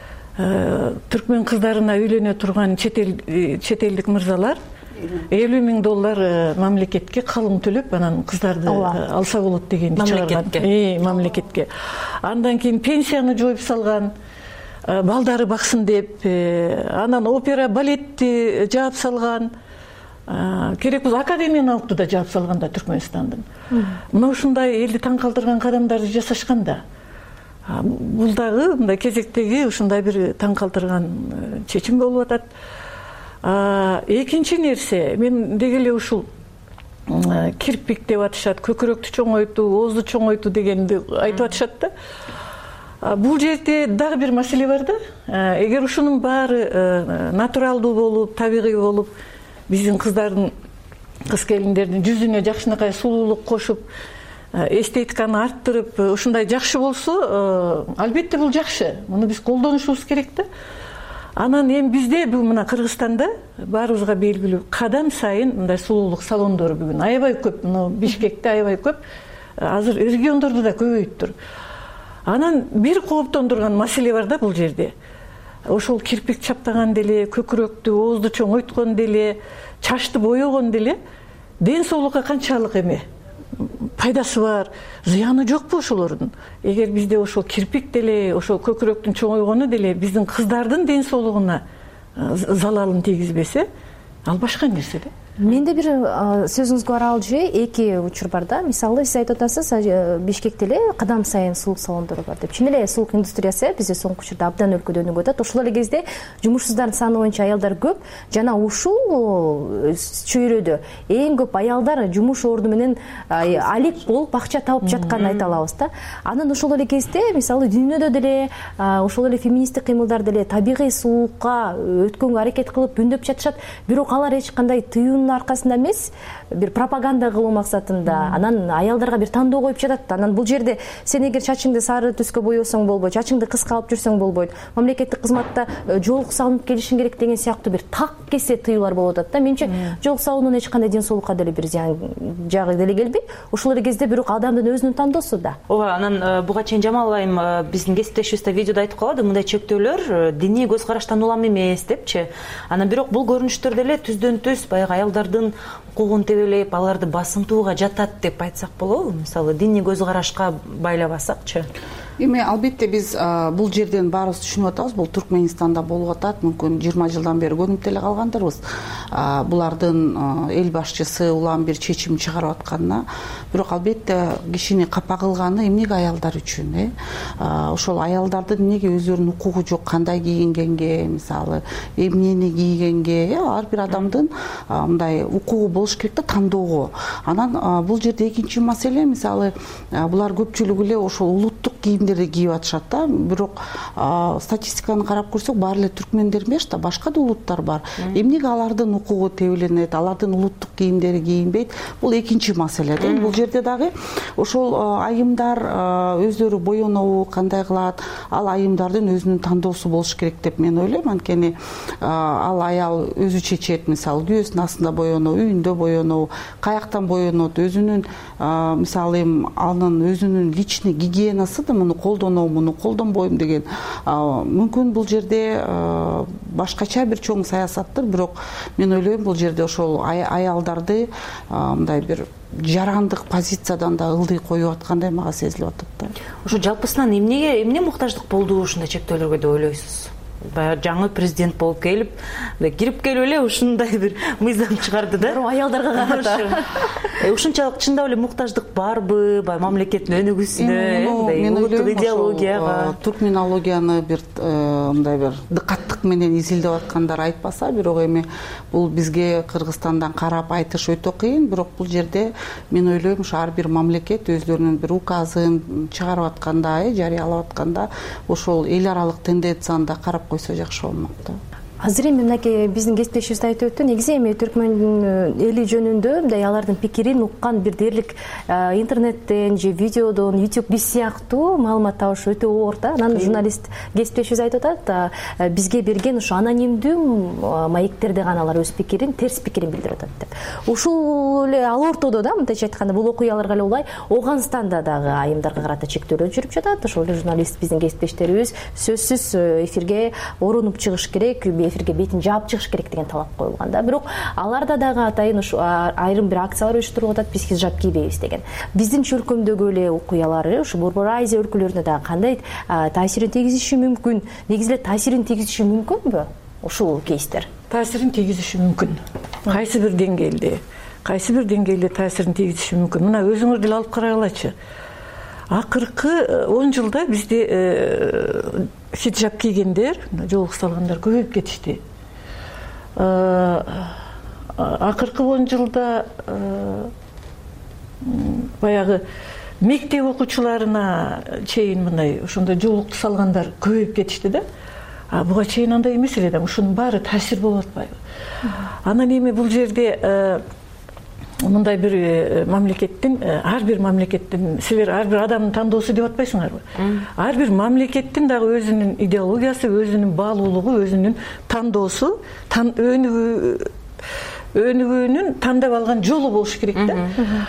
түркмөн кыздарына үйлөнө турган чет элдик мырзалар элүү миң доллар мамлекетке калың төлөп, анан кыздарды алса болот дегенди чыгарган. Э, мамлекетке. Андан кийин пенсияны жоюп салган, балдары баксын деп, анан опера, балетти жаап салган. Керек болсо академияны алып да жаап салган да Түркмөнстандын. Мына ушундай элди таң калтырган кадамдарды жасашкан да. Бул дагы мындай кезектеги ушундай бир таң калтырган чечим болуп атат. Экинчи нерсе, мен деги эле ушул кирпик деп атышат, көкүрөктү чоңойтуу, оозду чоңойтуу дегенди айтып атышат да. Бул жерде дагы бир маселе бар да. Эгер ушунун баары натуралдуу болуп, табигый болуп, биздин кыздардын, кыз келиндердин жүзүнө жакшынакай сулуулук кошуп, эстетиканы арттырып, ушундай жакшы болсо, албетте бул жакшы. Муну биз колдонушубуз керек да. Анан эми бизде бул мына Кыргызстанда баарыбызга белгилүү кадам сайын мындай сулуулук салондору бүгүн аябай көп. Мына Бишкекте аябай көп. Азыр региондордо да көбөйүптүр. Анан бир кооптондурган маселе бар да бул жерде. Ошол кирпик чаптаган деле, көкүрөктү, оозду чоңойткон деле, чачты боёгон деле ден соолукка канчалык эме пайдасы бар, зыяны жокпу ошолордун? Эгер бизде ошол кирпик деле, ошол көкүрөктүн чоңойгону деле биздин кыздардын ден соолугуна залалын тийгизбесе, ал башка нерсе да. Менде бир сөзүңүзгө аралуу же эки учур бар да. Мисалы сиз айтып атасыз, Бишкекте эле кадам сайын сулук салондору бар деп. Чын эле сулук индустриясы бизде соңку учурда абдан өлкөдө өнүгүп атат. Ошол эле кезде жумушсуздардын саны боюнча аялдар көп. Жана ушул чөйрөдө эң көп аялдар жумуш орду менен алек болуп акча табып жатканын айта алабыз да. Анан ошол эле кезде мисалы дүйнөдө деле ошол эле феминисттик кыймылдар деле табигый сулукка өткөнгө аракет кылып үндөп жатышат. Бирок алар эч кандай тыюунун аркасында эмес, бир пропаганда кылуу максатында, анан аялдарга бир тандоо коюп жатат. Анан бул жерде сен эгер чачыңды сары түскө боесоң болбойт, чачыңды кыска алып жүрсөң болбойт, мамлекеттик кызматта жоолук салынып келишиң керек деген сыяктуу бир так кесе тыюулар болуп атат да. Менимче жоолук салуунун эч кандай ден соолукка деле бир зыян жагы деле келбейт. Ошол эле кезде бирок адамдын өзүнүн тандоосу да. Ооба, анан буга чейин Жамал айым биздин кесиптешибиз да видеодо айтып калды, мындай чектөөлөр диний көз караштан улам эмес депчи. Анан бирок бул көрүнүштөр деле түздөн түз баягы аялдардын укугун тебелеп, аларды басымтууга жатат деп айтсак болобу? Мисалы, диний көз карашка байлабасакчы. Эми албетте биз бул жерден баарыбыз түшүнүп атабыз. Бул Түркмөнстанда болуп атат. Мүмкүн жыйырма жылдан бери көрүнүп деле калгандырбыз. Булардын эл башчысы улам бир чечим чыгарып атканына. Бирок албетте кишини капа кылганы эмнеге аялдар үчүн, э? Ошол аялдардын эмнеге өзүлөрүнүн укугу жок, кандай кийингенге, мисалы, эмнени кийгенге, ар бир адамдын мындай укугу болуш керек да, тандоого. Анан бул жерде экинчи маселе, мисалы, булар көпчүлүгү эле ошол улуттук кийимдерди кийип атышат да. Бирок статистиканы карап көрсөк, баары эле түркмөндөр эмес да, башка да улуттар бар. Эмнеге алардын укугу тебеленет, алардын улуттук кийимдери кийинбейт? Бул экинчи маселе да. Бул жерде дагы ошол айымдар өздөрү боенобу кандай кылат, ал айымдардын өзүнүн тандоосу болуш керек деп мен ойлойм. Анткени ал аял өзү чечет, мисалы күйөөсүнүн астында боенобу, үйүндө боенобу, каяктан боенот, өзүнүн мисалы анын өзүнүн личный гигиенасы да, муну колдонобу, муну колдонбойм деген. Мүмкүн бул жерде башкача бир чоң саясаттыр, бирок мен ойлойм бул жерде ошол аялдарды мындай бир жарандык позициядан да ылдый коюп аткандай мага сезилип атат да. Ошо жалпысынан эмнеге эмне муктаждык болду ушундай чектөөлөргө деп ойлойсуз? Баягы жаңы президент болуп келип, кирип келип эле ушундай бир мыйзам чыгарды да. Аялдарга карата. Ушунчалык чындап эле муктаждык барбы? Баягы мамлекеттин өнүгүүсүнө, улуттук идеологияга, туркменологияны бир мындай бир дыкаттык менен изилдеп аткандар айтпаса, бирок эми бул бизге Кыргызстандан карап айтыш өтө кыйын, бирок бул жерде мен ойлойм ушу ар бир мамлекет өзлөрүнүн бир указын чыгарып атканда, жарыялап атканда ошол эл аралык тенденцияны да карап койсо жакшы болмок да. Азыр эми мынакей биздин кесиптешибиз айтып өттү, негизи эми түркмөн эли жөнүндө мындай алардын пикирин уккан бир дээрлик интернеттен же видеодон, YouTube биз сыяктуу маалымат табыш өтө оор да. Анан журналист кесиптешибиз айтып атат, бизге берген ушу анонимдүү маектерде гана алар өз пикирин, терс пикирин билдирип атат деп. Ушул эле ал ортодо да, мындайча айтканда, бул окуяларга эле улай Ооганстанда дагы айымдарга карата чектөөлөр жүрүп жатат. Ошол эле журналист биздин кесиптештерибиз сөзсүз эфирге орунуп чыгыш керек, эфирге бетин жаап чыгыш керек деген талап коюлган да. Бирок аларда дагы атайын ушу айрым бир акциялар уюштуруп атат, биз хижап кийбейбиз деген. Биздин чөлкөмдөгү эле окуялары ушу Борбор Азия өлкөлөрүнө дагы кандай таасирин тийгизиши мүмкүн? Негизи эле таасирин тийгизиши мүмкүнбү ушул кейстер? Таасирин тийгизиши мүмкүн. Кайсы бир деңгээлде, кайсы бир деңгээлде таасирин тийгизиши мүмкүн. Мына өзүңөр деле алып карагылачы. Акыркы он жылда бизде хиджаб кийгендер, жоолук салгандар көбөйүп кетишти. Акыркы он жылда баягы мектеп окуучуларына чейин мындай ошондой жоолукту салгандар көбөйүп кетишти да. А буга чейин андай эмес эле да. Ушунун баары таасир болуп атпайбы? Анан эми бул жерде мындай бир мамлекеттин, ар бир мамлекеттин, силер ар бир адамдын тандоосу деп атпайсыңарбы? Ар бир мамлекеттин дагы өзүнүн идеологиясы, өзүнүн баалуулугу, өзүнүн тандоосу, өнүгүүнүн тандап алган жолу болуш керек да.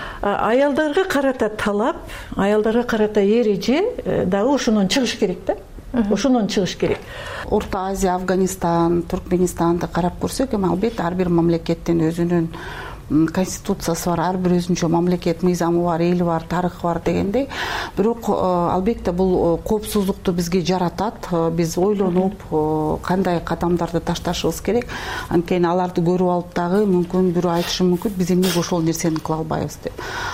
Аялдарга карата талап, аялдарга карата эреже дагы ошондон чыгыш керек да. Ошондон чыгыш керек. Орто Азия, Афганистан, Туркменистанды карап көрсөк, эми албетте ар бир мамлекеттин өзүнүн конституциясы бар, ар бир өзүнчө мамлекет мыйзамы бар, эли бар, тарыхы бар дегендей. Бирок албетте бул коопсуздукту бизге жаратат. Биз ойлонуп, кандай кадамдарды ташташыбыз керек. Анткени аларды көрүп алып дагы мүмкүн бирөө айтышы мүмкүн, биз эмнеге ошол нерсени кыла албайбыз деп.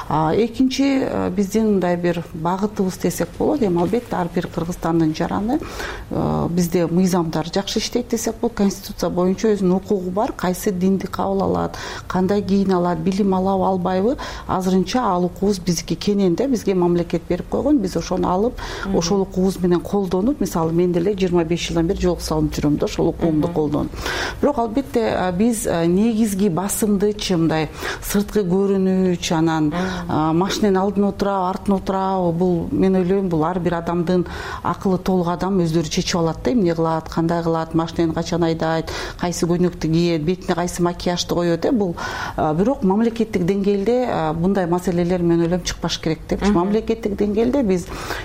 Экинчи, биздин мындай бир багытыбыз десек болот. Эми албетте ар бир Кыргызстандын жараны бизде мыйзамдар жакшы иштейт десек болот. Конституция боюнча өзүнүн укугу бар, кайсы динди кабыл алат, кандай алат, билим алабы, албайбы, азырынча ал укуубуз биздики кенен да, бизге мамлекет берип койгон, биз ошону алып, ошол укуубуз менен колдонуп, мисалы мен деле жыйырма беш жылдан бери жоолук салынып жүрөм да, ошол укуумду колдонуп. Бирок албетте биз негизги басымдычы мындай сырткы көрүнүш, анан машиненин алдына отурабы, артына отурабы, бул мен ойлойм, бул ар бир адамдын акылы толук адам өздөрү чечип алат да, эмне кылат, кандай кылат, машинени качан айдайт, кайсы көйнөктү кийет, бетине кайсы макияжды коет э, бул бирок мамлекеттик деңгээлде мындай маселелер мен ойлойм чыкпаш керек депчи. Мамлекеттик деңгээлде биз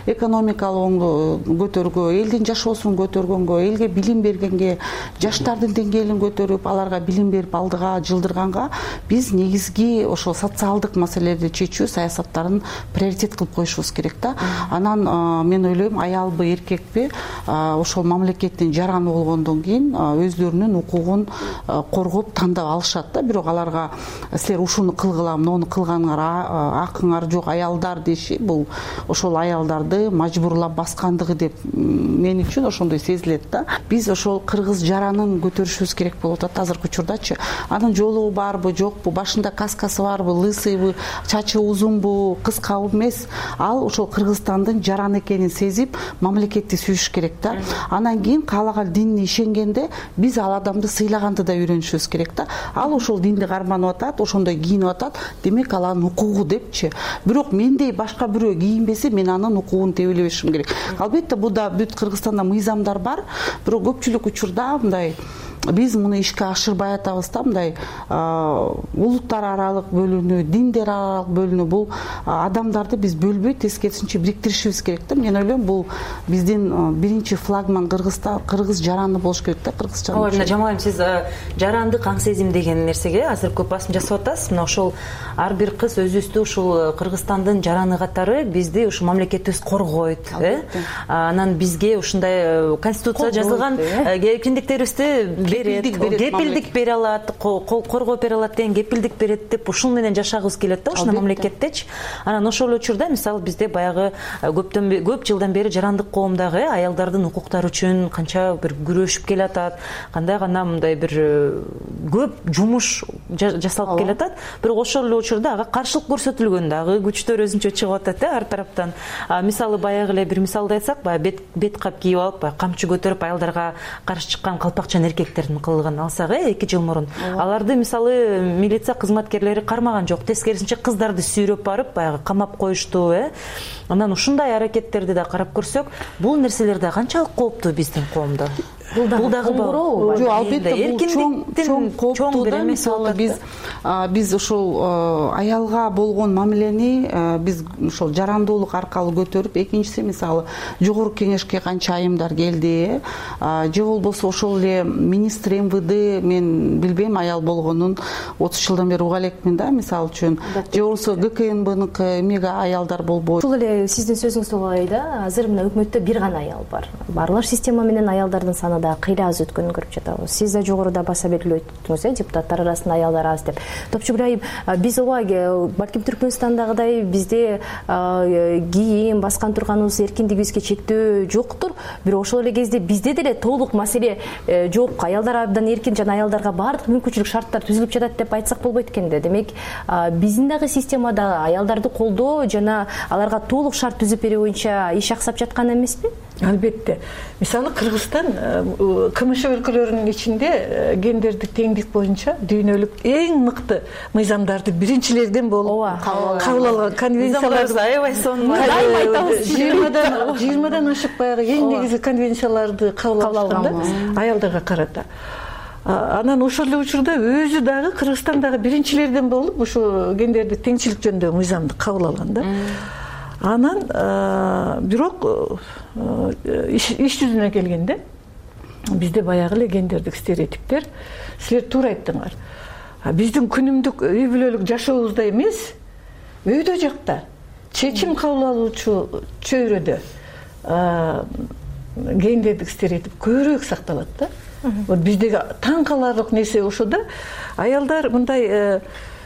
экономикалык көтөргө, элдин жашоосун көтөргөнгө, элге билим бергенге, жаштардын деңгээлин көтөрүп, аларга билим берип алдыга жылдырганга биз негизги ошол социалдык маселелерди чечүү саясаттарын приоритет кылып коюшубуз керек да. Анан мен ойлойм, аялбы, эркекпи, ошол мамлекеттин жараны болгондон кийин өздөрүнүн укугун коргоп тандап алышат да. Бирок аларга силер ушуну кылгыла, муну кылганыңар акыңар жок, аялдар деши, бул ошол аялдарды мажбурлап баскандыгы деп мен үчүн ошондой сезилет да. Биз ошол кыргыз жаранын көтөрүшүбүз керек болуп атат азыркы учурдачы. Анын жолу барбы, жокпу, башында каскасы барбы, лысыйбы, чачы узунбу, кыскабы эмес, ал ошол Кыргызстандын жараны экенин сезип, мамлекетти сүйүш керек да. Анан кийин каалаган динине ишенгенде биз ал адамды сыйлаганды да үйрөнүшүбүз керек да. Ал ошол динди карманып атат, атат, ошондой кийинип атат, демек ал анын укугу депчи. Бирок мендей башка бирөө кийинбесе, мен анын укугун тебелебешим керек. Албетте буда бүт Кыргызстанда мыйзамдар бар, бирок көпчүлүк учурда мындай биз муну ишке ашырбай атабыз да, мындай улуттар аралык бөлүнүү, диндер аралык бөлүнүү, бул адамдарды биз бөлбөй, тескерисинче бириктиришибиз керек да. Мен ойлойм, бул биздин биринчи флагман Кыргызстан, кыргыз жараны болуш керек да, кыргызча. Ооба, мына Жамал айым, сиз жаранды каң сезим деген нерсеге азыр көп басым жасап атасыз. Мына ошол ар бир кыз өзүбүздү ушул Кыргызстандын жараны катары бизди ушул мамлекетибиз коргойт, э? Анан бизге ушундай конституция жазылган эркиндиктерибизди берет, кепилдик бере алат, коргоп бере алат деген кепилдик берет деп ушул менен жашагыбыз келет да, ушундай мамлекеттечи. Анан ошол учурда мисалы бизде баягы көптөн көп жылдан бери жарандык коомдагы аялдардын укуктары үчүн канча бир күрөшүп келатат, кандай гана мындай бир көп жумуш жасалып келатат. Бирок ошол эле учурда ага каршылык көрсөтүлгөн дагы күчтөр өзүнчө чыгып атат да, ар тараптан. Мисалы баягы эле бир мисалды айтсак, баягы бет кап кийип алып, баягы камчы көтөрүп аялдарга каршы чыккан калпакчан эркектердин кылыгын алсак, эки жыл мурун аларды мисалы милиция кызматкерлери кармаган жок, тескерисинче кыздарды сүйрөп барып баягы камап коюшту, э? Анан ушундай аракеттерди да карап көрсөк, бул нерселер да канчалык кооптуу биздин коомдо? Бул дагы кооптуу. Жок, албетте бул чоң чоң кооптуу да. Мисалы биз биз ушул аялга болгон мамилени биз ушул жарандуулук аркылуу көтөрүп, экинчиси мисалы жогорку кеңешке канча айымдар келди, же болбосо ошол эле министр эм вэ дэ, мен билбейм аял болгонун, отуз жылдан бери уга элекмин да, мисалы үчүн. Же болбосо гэ ка эн бныкы эмнеге аялдар болбойт? Ушул эле сиздин сөзүңүз болгой да, азыр мына өкмөттө бир гана аял бар. Барлаш система менен аялдардын саны да кыйла аз өткөнүн көрүп жатабыз. Сиз да жогоруда баса белгилеп өттүңүз, э, депутаттар арасында аялдар аз деп. Топчугүл айым, биз ооба балким Түркмөнстандагыдай бизде кийим, баскан турганыбыз, эркиндигибизге чектөө жоктур. Бирок ошол эле кезде бизде деле толук маселе жок. Аялдар абдан эркин жана аялдарга баардык мүмкүнчүлүк шарттар түзүлүп жатат деп айтсак болбойт экенде. Демек, биздин дагы системада аялдарды колдоо жана аларга толук шарт түзүп берүү боюнча иш аксап жаткан эмеспи? Албетте. Мисалы Кыргызстан ка эм эш өлкөлөрүнүн ичинде гендердик теңдик боюнча дүйнөлүк эң мыкты мыйзамдарды биринчилерден болуп кабыл алган конвенцияларды аябай сонун жыйырмадан ашык баягы эң негизги конвенцияларды кабыл алган аялдарга карата. Анан ошол эле учурда өзү дагы Кыргызстан дагы биринчилерден болуп ушу гендердик теңчилик жөнүндө мыйзамды кабыл алган да. Анан бирок иш жүзүнө келгенде бизде баягы эле гендердик стереотиптер, силер туура айттыңар. Биздин күнүмдүк үй бүлөлүк жашообузда эмес, өйдө жакта чечим кабыл алуучу чөйрөдө гендердик стереотип көбүрөөк сакталат да. Вот биздеги таң каларлык нерсе ошо да, аялдар мындай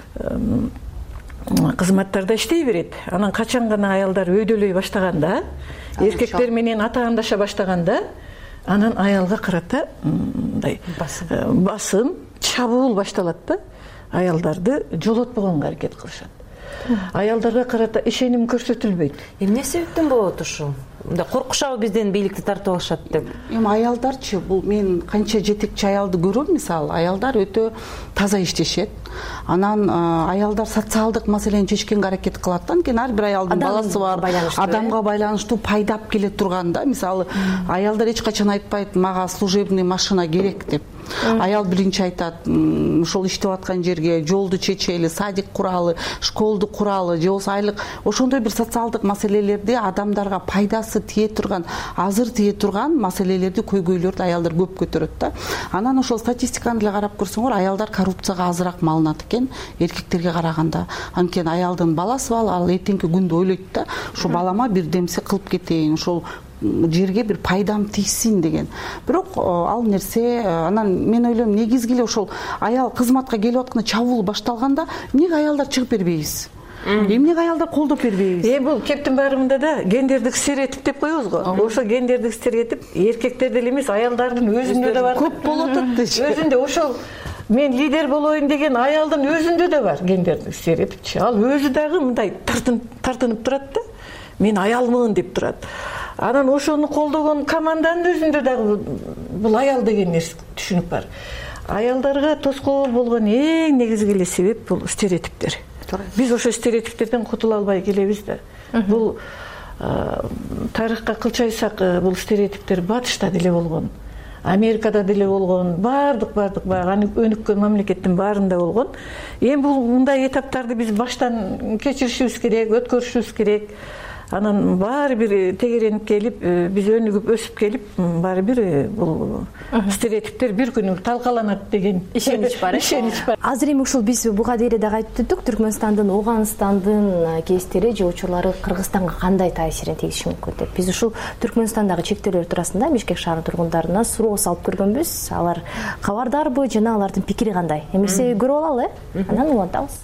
кызматтарда иштей берет. Анан качан гана аялдар өйдөлөй баштаганда, эркектер менен атаандаша баштаганда, анан аялга карата мындай басым, чабуул башталат да. Аялдарды жолотпогонго аракет кылышат. Аялдарга карата ишеним көрсөтүлбөйт. Эмне себептен болот ушул? Мында коркушабы бизден бийликти тартып алышат деп. Эми аялдарчы, бул мен канча жетекчи аялды көрөм, мисалы, аялдар өтө таза иштешет. Анан аялдар социалдык маселени чечкенге аракет кылат. Анткени ар бир аялдын баласы бар, адамга байланыштуу пайда алып келе турган да. Мисалы, аялдар эч качан айтпайт, мага служебный машина керек деп. Аял биринчи айтат, ошол иштеп аткан жерге жолду чечели, садик куралы, школду куралы, же болбосо айлык, ошондой бир социалдык маселелерди, адамдарга пайдасы тие турган, азыр тие турган маселелерди, көйгөйлөрдү аялдар көп көтөрөт да. Анан ошол статистиканы деле карап көрсөңөр, аялдар коррупцияга азыраак малынат экен эркектерге караганда. Анткени аялдын баласы бар, ал эртеңки күндү ойлойт да, ушу балама бир демсе кылып кетейин, ошол жерге бир пайдам тийсин деген. Бирок ал нерсе, анан мен ойлойм, негизги эле ошол аял кызматка келип атканда чабуул башталганда, эмнеге аялдар чыгып бербейбиз? Эмнеге аялдар колдоп бербейбиз? Э, бул кептин баарында да гендердик стереотип деп коебуз го. Ошо гендердик стереотип эркектерде эле эмес, аялдардын өзүндө да бар. Көп болуп атат дечи. Өзүндө ошол мен лидер болоюн деген аялдын өзүндө да бар гендердик стереотип. Ал өзү дагы мындай тартынып турат да. Мен аялмын деп турат. Анан ошону колдогон команданын өзүндө дагы бул аял деген нерсе түшүнүк бар. аялдарга тоскоол болгон эң негизги эле себеп бул стереотиптер. Биз ошо стереотиптерден кутула албай келебиз да. Бул тарыхка кылчайсак, бул стереотиптер батышта деле болгон, Америкада деле болгон, баардык баардык баягы өнүккөн мамлекеттин баарында болгон. Эми бул мындай этаптарды биз баштан кечиришибиз керек, өткөрүшүбүз керек. Анан баары бир тегеренип келип, биз өнүгүп өсүп келип, баары бир бул стереотиптер бир күнү талкаланат деген ишенич бар. Ишенич бар. Азыр эми ушул биз буга дейре дагы айтып өттүк, Түркмөнстандын, Ооганстандын кейстери же учурлары Кыргызстанга кандай таасирин тийгизиши мүмкүн деп. Биз ушул Түркмөнстандагы чектөөлөр туурасында Бишкек шаарынын тургундарына суроо салып көргөнбүз. Алар кабардарбы жана алардын пикири кандай? Эмесе көрүп алалы, анан улантабыз.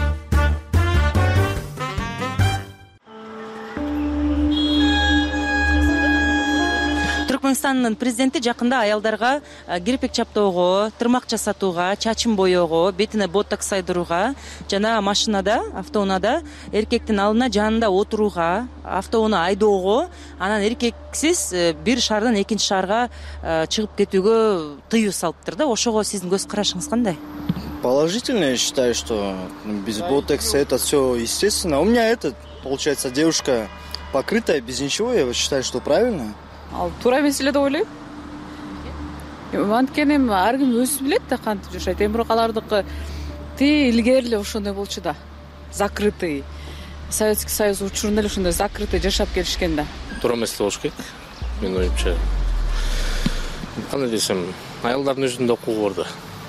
Түркмөнстандын президенти жакында аялдарга кирпик чаптоого, тырмак жасатууга, чачын боёого, бетине ботокс сайдырууга жана машинада, автоунаада эркектин алдына жанында отурууга, автоунаа айдоого, анан эркексиз бир шаардан экинчи шаарга чыгып кетүүгө тыюу салыптыр да. Ошого сиздин көз карашыңыз кандай? Положительно, я считаю, что без ботокса это все естественно. У меня это, получается, девушка покрытая без ничего, я считаю, что правильно. Ал туура эмес эле деп ойлойм. Анткени эми ар ким өзү билет да кантип жашайт. Эми бирок алардыкы ти илгери эле ошондой болчу да. Закрытый. Советский Союз учурунда эле ошондой закрытый жашап келишкен да. Туура эмес болуш керек. Менин оюмча. Кандай десем, аялдардын өзүнүн укугу бар да.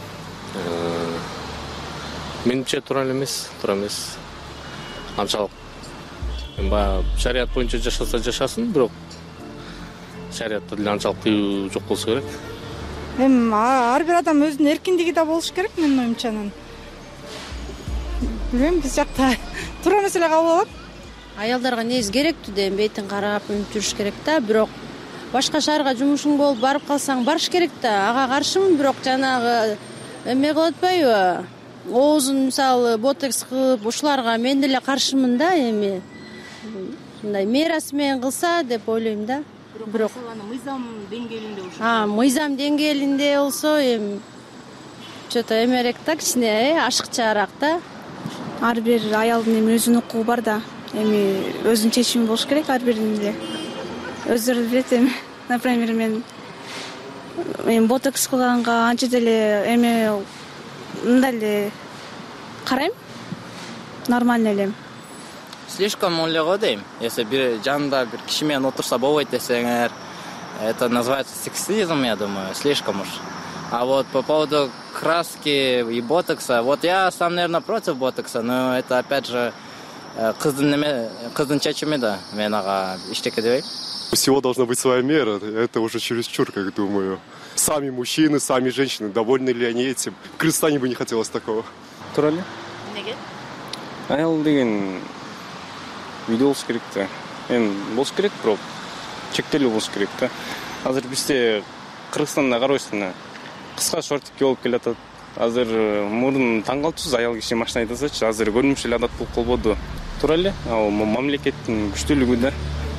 Менимче туура эмес, туура эмес. Анчалык. Баягы шарият боюнча жашаса жашасын, бирок шариятта деле анчалык тыюу жок болсо керек. Эми ар бир адам өзүнүн эркиндиги да болуш керек менин оюмча. Анан билбейм, биз жакта туура эмес эле кабыл алат. Аялдарга негизи керектүү да, бетин карап өнүп жүрүш керек да, бирок башка шаарга жумушуң болуп барып калсаң барыш керек да. Ага каршымын, бирок жанагы эме кылып атпайбы? Оозун мисалы ботокс кылып, ушуларга мен деле каршымын да. Эми мындай мерасы менен кылса деп ойлойм да. Бирок мыйзам деңгээлинде ушул. А, мыйзам деңгээлинде болсо эми чото эмерээк да, кичине ашыкчаараак да. Ар бир аялдын эми өзүнүн укугу бар да. Эми өзүнүн чечими болуш керек ар биринин эле. Өздөрү билет эми. Например, мен эми ботокс кылганга анча деле эми мындай эле карайм. Нормально эле. Слишком эле го дейм. Если бир жанында бир киши менен отурса болбойт десеңер, это называется сексизм, я думаю, слишком уж. А вот по поводу краски и ботокса, вот я сам, наверное, против ботокса, но это опять же кыздын неме, кыздын чечими да, мен ага эчтеке дебейм. У всего должна быть своя мера, это уже чересчур, как думаю. Сами мужчины, сами женщины, довольны ли они этим? В Кыргызстане бы не хотелось такого. Туура эле? Неге? Аял деген үйдө болуш керек да. Эми болуш керек, бирок чектелүү болуш керек да. Азыр бизде Кыргызстанда карабайсың, кыска шортикке болуп келатат. Азыр мурун таң калтыбыз, аял киши машина айдасачы, азыр көрүнүш эле адат болуп калбоду. Туура эле, ал мамлекеттин күчтүүлүгү да.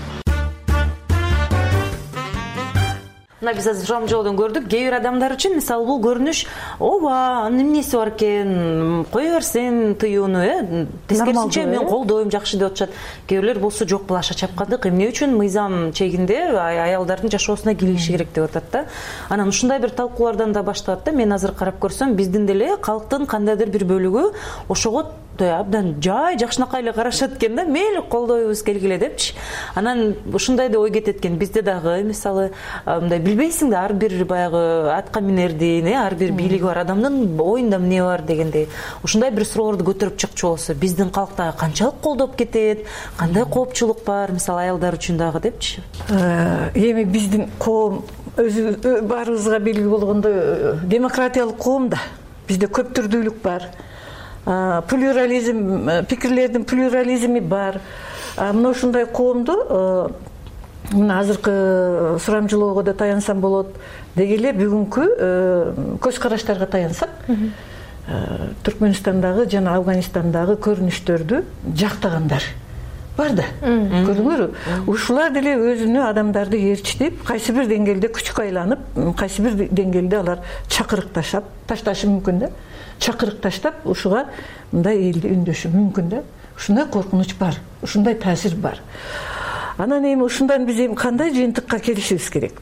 Мына биз азыр жам жолдон көрдүк, кээ бир адамдар үчүн мисалы бул көрүнүш, ооба, анын эмнеси бар экен, кое берсин тыюуну, э, тескерисинче мен колдойм, жакшы деп атышат. Кээ бирлер болсо жок, бул аша чапкандык, эмне үчүн мыйзам чегинде аялдардын жашоосуна кириши керек деп атат да. Анан ушундай бир талкуулардан да башталат да. Мен азыр карап көрсөм, биздин деле калктын кандайдыр бир бөлүгү ошого абдан жай жакшынакай эле карашат экен да, мейли колдойбуз келгиле депчи. Анан ушундай да ой кетет экен, бизде дагы мисалы мындай билбейсиң да, ар бир баягы атка минердин, ар бир бийлиги бар адамдын оюнда эмне бар дегендей. Ушундай бир суроолорду көтөрүп чыкчу болсо, биздин калкта канчалык колдоп кетет, кандай коопчулук бар, мисалы аялдар үчүн дагы депчи. Эми биздин коом өзү баарыбызга белгилүү болгондой демократиялык коом да. Бизде көп түрдүүлүк бар. Плюрализм, пикирлердин плюрализми бар. Мына ушундай коомду мына азыркы сурамжылоого да таянсам болот. Деги эле бүгүнкү көз караштарга таянсак, Түркмөнстандагы жана Афганистандагы көрүнүштөрдү жактагандар бар да. Көрдүңөрбү? Ушулар деле өзүнө адамдарды ээрчитип, кайсы бир деңгээлде күчкө айланып, кайсы бир деңгээлде алар чакырык таштап, ташташы мүмкүн да. Чакырык таштап, ушуга мындай элди үндөшү мүмкүн да. Ушундай коркунуч бар, ушундай таасир бар. Анан эми ушундан биз эми кандай жыйынтыкка келишибиз керек?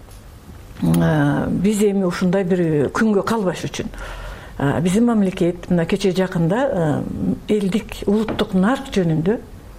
Биз эми ушундай бир күнгө калбаш үчүн биздин мамлекет мына кече жакында элдик улуттук нарк жөнүндө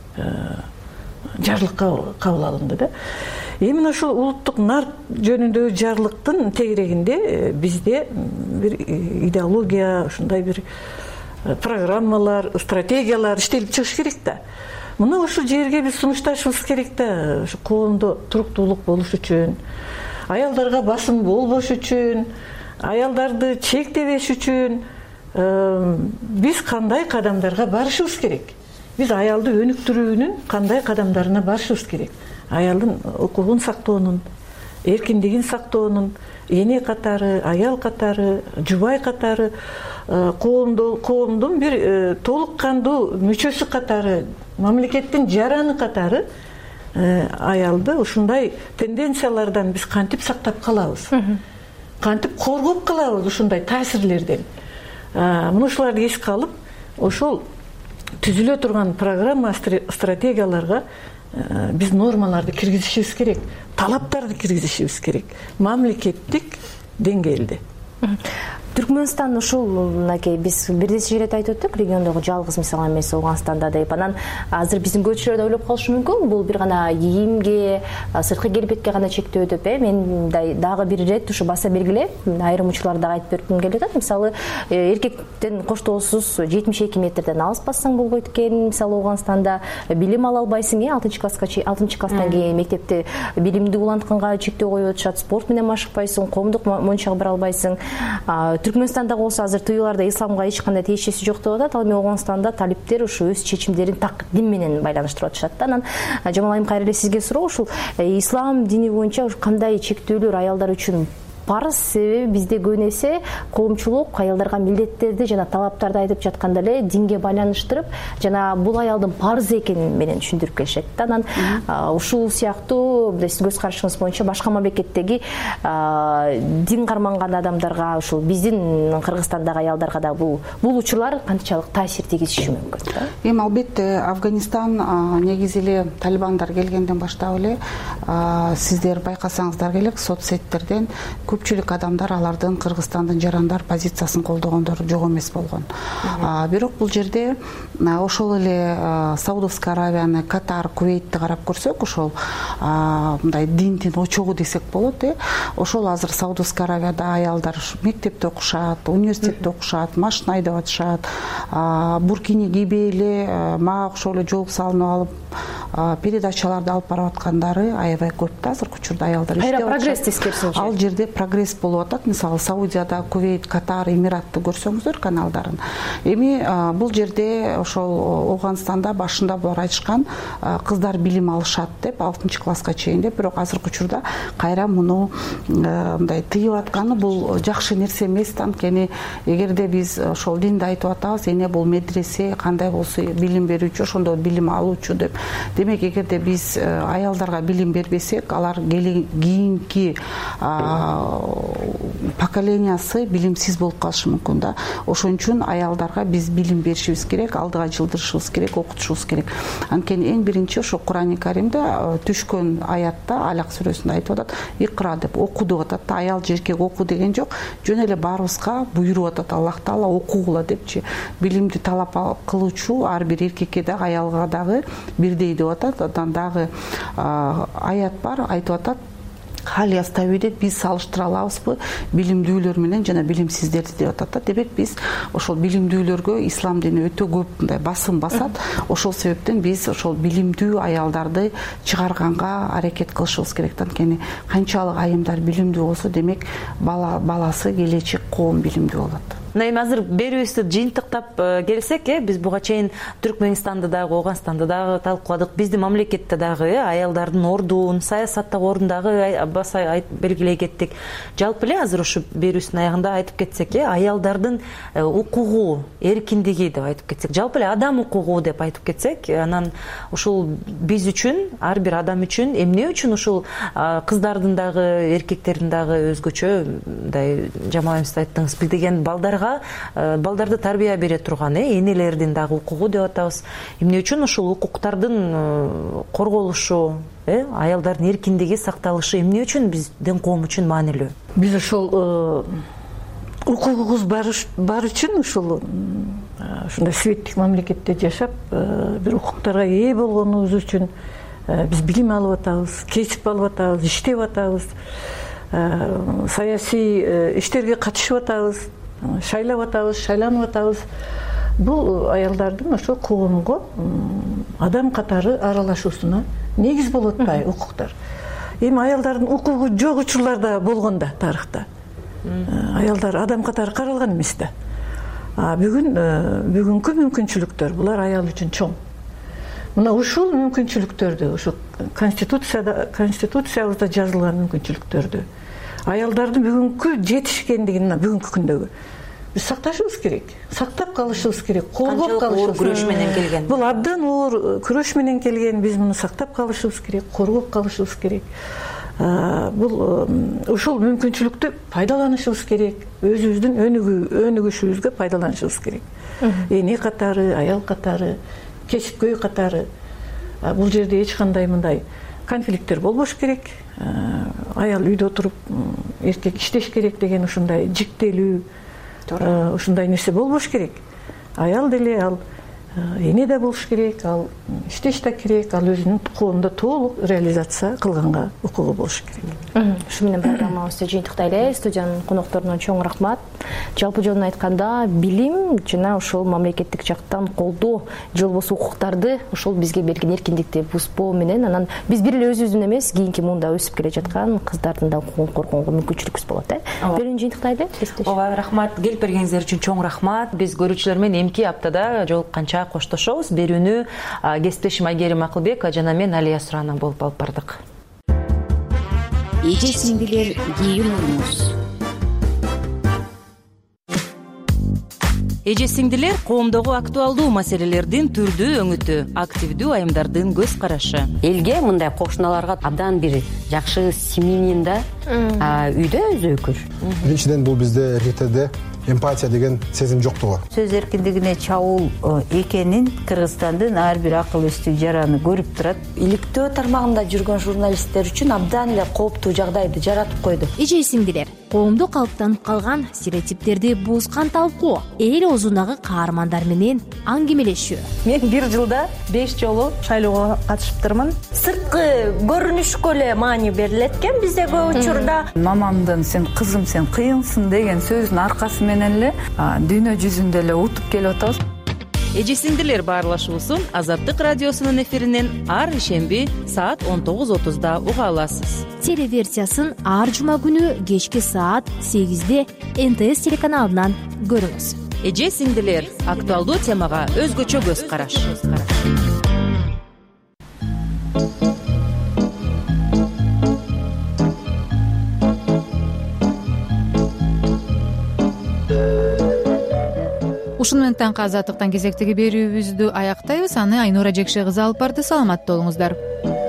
жарлык кабыл алынды да. Эми ошол улуттук нарк жөнүндөгү жарлыктын тегерегинде бизде бир идеология, ушундай бир программалар, стратегиялар иштелип чыгыш керек да. Мына ушул жерге биз сунушташыбыз керек да. Ушу коомдо туруктуулук болуш үчүн, аялдарга басым болбош үчүн, аялдарды чектебеш үчүн биз кандай кадамдарга барышыбыз керек? Биз аялды өнүктүрүүнүн кандай кадамдарына барышыбыз керек? Аялдын укугун сактоонун, эркиндигин сактоонун, эне катары, аял катары, жубай катары, коомдун бир толук кандуу мүчөсү катары, мамлекеттин жараны катары аялды ушундай тенденциялардан биз кантип сактап калабыз? Кантип коргоп калабыз ушундай таасирлерден? Мына ушуларды эске алып, ошол түзүлө турган программа, стратегияларга биз нормаларды киргизишибиз керек, талаптарды киргизишибиз керек мамлекеттик деңгээлде. Түркмөнстан ушул мынакей биз бирнече ирет айтып өттүк, региондогу жалгыз мисал эмес Ооганстанда деп. Анан азыр биздин көпчүлөр да ойлоп калышы мүмкүн, бул бир гана кийимге, сырткы келбетке гана чектөө деп, э мен мындай дагы бир ирет ушу баса бергилеп, айрым учурларды дагы айтып бергим келип атат. Мисалы, эркектен коштоосуз жетимиш эки метрден алыс бассаң болбойт экен. Мисалы Ооганстанда билим ала албайсың, э алтынчы класска алтынчы класстан кийин мектепте билимди улантканга чектөө коюп атышат, спорт менен машыкпайсың, коомдук мончага бара албайсың. Түркмөнстанда болсо азыр тыюларда исламга эч кандай тиешеси жок деп атат. Ал эми Ооганстанда талиптер ушу өз чечимдерин так дин менен байланыштырып атышат да. Анан Жамал айым, кайра эле сизге суроо, ушул ислам дини боюнча кандай чектөөлөр аялдар үчүн парыз? Себеби бизде көбүн эсе коомчулук аялдарга милдеттерди жана талаптарды айтып жатканда эле динге байланыштырып, жана бул аялдын парызы экенин менен түшүндүрүп келишет да. Анан ушул сыяктуу сиз көз карашыңыз боюнча башка мамлекеттеги дин карманган адамдарга, ушул биздин Кыргызстандагы аялдарга да бул бул учурлар канчалык таасир тийгизиши мүмкүн да? Эми албетте Афганистан негизи эле талибандар келгенден баштап эле сиздер байкасаңыздар керек, соц сеттерден көпчүлүк адамдар алардын Кыргызстандын жарандар позициясын колдогондор жок эмес болгон. Бирок бул жерде ошол эле Саудовская Аравияны, Катар, Кувейтти карап көрсөк, ошол мындай диндин очогу десек болот, э. Ошол азыр Саудовская Аравияда аялдар мектепте окушат, университетте окушат, машина айдап атышат, буркини кийбей эле мага окшоп эле жол салынып алып передачаларды алып барып аткандары аябай көп да азыркы учурда аялдар иштеп атышат. Прогресс тескерисинче. Ал жерде прогресс болуп атат. Мисалы Саудияда, Кувейт, Катар, Эмиратты көрсөңүздөр каналдарын. Эми бул жерде ошол Ооганстанда башында булар айтышкан кыздар билим алышат деп, алтынчы класска чейин деп, бирок азыркы учурда кайра муну мындай тыйып атканы бул жакшы нерсе эмес да. Анткени эгерде биз ошол динди айтып атабыз, эне бул медресе, кандай болсо билим берүүчү, ошондо билим алуучу деп. Демек, эгерде биз аялдарга билим бербесек, алар кийинки поколениясы билимсиз болуп калышы мүмкүн да. Ошон үчүн аялдарга биз билим беришибиз керек, алдыга жылдырышыбыз керек, окутушубуз керек. Анткени эң биринчи ошо Курани Каримде түшкөн аятта, Алак сүрөсүндө айтып атат, икра деп, оку деп атат да. Аял же эркек оку деген жок, жөн эле баарыбызга буйруп атат Аллах Таала окугула депчи. Билимди талап кылуучу ар бир эркекке дагы аялга дагы бирдей деп атат. Андан дагы аят бар, айтып атат, хал яставиде, биз салыштыра алабызбы билимдүүлөр менен жана билимсиздерди деп атат да. Демек, биз ошол билимдүүлөргө ислам дини өтө көп мындай басым басат. Ошол себептен биз ошол билимдүү аялдарды чыгарганга аракет кылышыбыз керек. Анткени канчалык айымдар билимдүү болсо, демек бала баласы келечек коом билимдүү болот. мына эми азыр берүүбүздү жыйынтыктап келсек, э биз буга чейин Түркмөнстандды дагы, Ооганстанды дагы талкууладык. Биздин мамлекетте дагы э аялдардын ордун, саясаттагы ордун дагы баса белгилей кеттик. Жалпы эле азыр ушу берүүбүздүн аягында айтып кетсек, э аялдардын укугу, эркиндиги деп айтып кетсек, жалпы эле адам укугу деп айтып кетсек, анан ушул биз үчүн, ар бир адам үчүн эмне үчүн ушул кыздардын дагы, эркектердин дагы өзгөчө мындай Жамал эми сиз айттыңыз, бир деген балдарга, балдарды тарбия бере турган э энелердин дагы укугу деп атабыз. Эмне үчүн ушул укуктардын корголушу, э аялдардын эркиндиги сакталышы эмне үчүн биздин коом үчүн маанилүү? Биз ушул укугубуз бар үчүн ушул ушундай светтик мамлекетте жашап, бир укуктарга ээ болгонубуз үчүн биз билим алып атабыз, кесип алып атабыз, иштеп атабыз, саясий иштерге катышып атабыз, шайлап атабыз, шайланып атабыз. Бул аялдардын ошо коомго адам катары аралашуусуна негиз болуп атпайбы укуктар? Эми аялдардын укугу жок учурлар да болгон да тарыхта. Аялдар адам катары каралган эмес да. А бүгүн бүгүнкү мүмкүнчүлүктөр булар аял үчүн чоң. Мына ушул мүмкүнчүлүктөрдү, ушу конституцияда, конституциябызда жазылган мүмкүнчүлүктөрдү аялдардын бүгүнкү жетишкендигин бүгүнкү күндөгү биз сакташыбыз керек, сактап калышыбыз керек, колгоп калышыбыз керек. Күрөш менен келген. Бул абдан оор күрөш менен келген, биз муну сактап калышыбыз керек, коргоп калышыбыз керек. Бул ушул мүмкүнчүлүктү пайдаланышыбыз керек, өзүбүздүн өнүгүшүбүзгө пайдаланышыбыз керек. Эне катары, аял катары, кесипкөй катары. Бул жерде эч кандай мындай конфликттер болбош керек. Аял үйдө отуруп, эркек иштеш керек деген ушундай жиктелүү, ушундай нерсе болбош керек. Аял деле ал эне да болуш керек, ал иштеш да керек, ал өзүнүн коомдо толук реализация кылганга укугу болуш керек. Ушу менен программабызды жыйынтыктайлы. Студиянын конокторуна чоң рахмат. Жалпы жолун айтканда, билим жана ушул мамлекеттик жактан колдоо же болбосо укуктарды ушул бизге берген эркиндикти бузбоо менен анан биз бир эле өзүбүздүн эмес, кийинки муунда өсүп келе жаткан кыздардын да укугун коргоого мүмкүнчүлүкүбүз болот, э? Берүүнү жыйынтыктайлы. Ооба, рахмат. Келип бергениңиздер үчүн чоң рахмат. Биз көрүүчүлөр менен эмки аптада жолукканча коштошобуз. Берүүнү кесиптешим Айгерим Акылбек жана мен Алия Сурана болуп алып бардык. Эже сиңдилер, кийимиңиз. Эже сиңдилер коомдогу актуалдуу маселелердин түрдүү өңүтү, активдүү айымдардын көз карашы. Элге мындай кошуналарга абдан бир жакшы семьянин да үйдө өзөкүр. Биринчиден бул бизде эркектерде эмпатия деген сезим жоктугу. Сөз эркиндигине чабуул экенин Кыргызстандын ар бир акыл эстүү жараны көрүп турат. Иликтөө тармагында жүргөн журналисттер үчүн абдан эле кооптуу жагдайды жаратып койду. Эже сиңдилер, коомдо калыптанып калган стереотиптерди бузган талкуу, эл оозундагы каармандар менен аңгемелешүү. Мен бир жылда беш жолу шайлоого катышыптырмын. Сырткы көрүнүшкө эле маани берилет экен бизде көп учурда. Мамамдын сен кызым сен кыйынсың деген сөзүнүн аркасы менен эле дүйнө жүзүндө эле утуп келип атабыз. Эже сиңдилер баарлашуусун Азаттык радиосунун эфиринен ар ишемби саат он тогуз отузда уга аласыз. Телеверсиясын ар жума күнү кечки саат сегизде эн тэ эс телеканалынан көрүңүз. Эже сиңдилер актуалдуу темага өзгөчө көз караш. Ушуну менен таңкы Азаттыктан кезектеги берүүбүздү аяктайбыз. Аны Айнура Жекше кызы алып барды. Саламатта болуңуздар.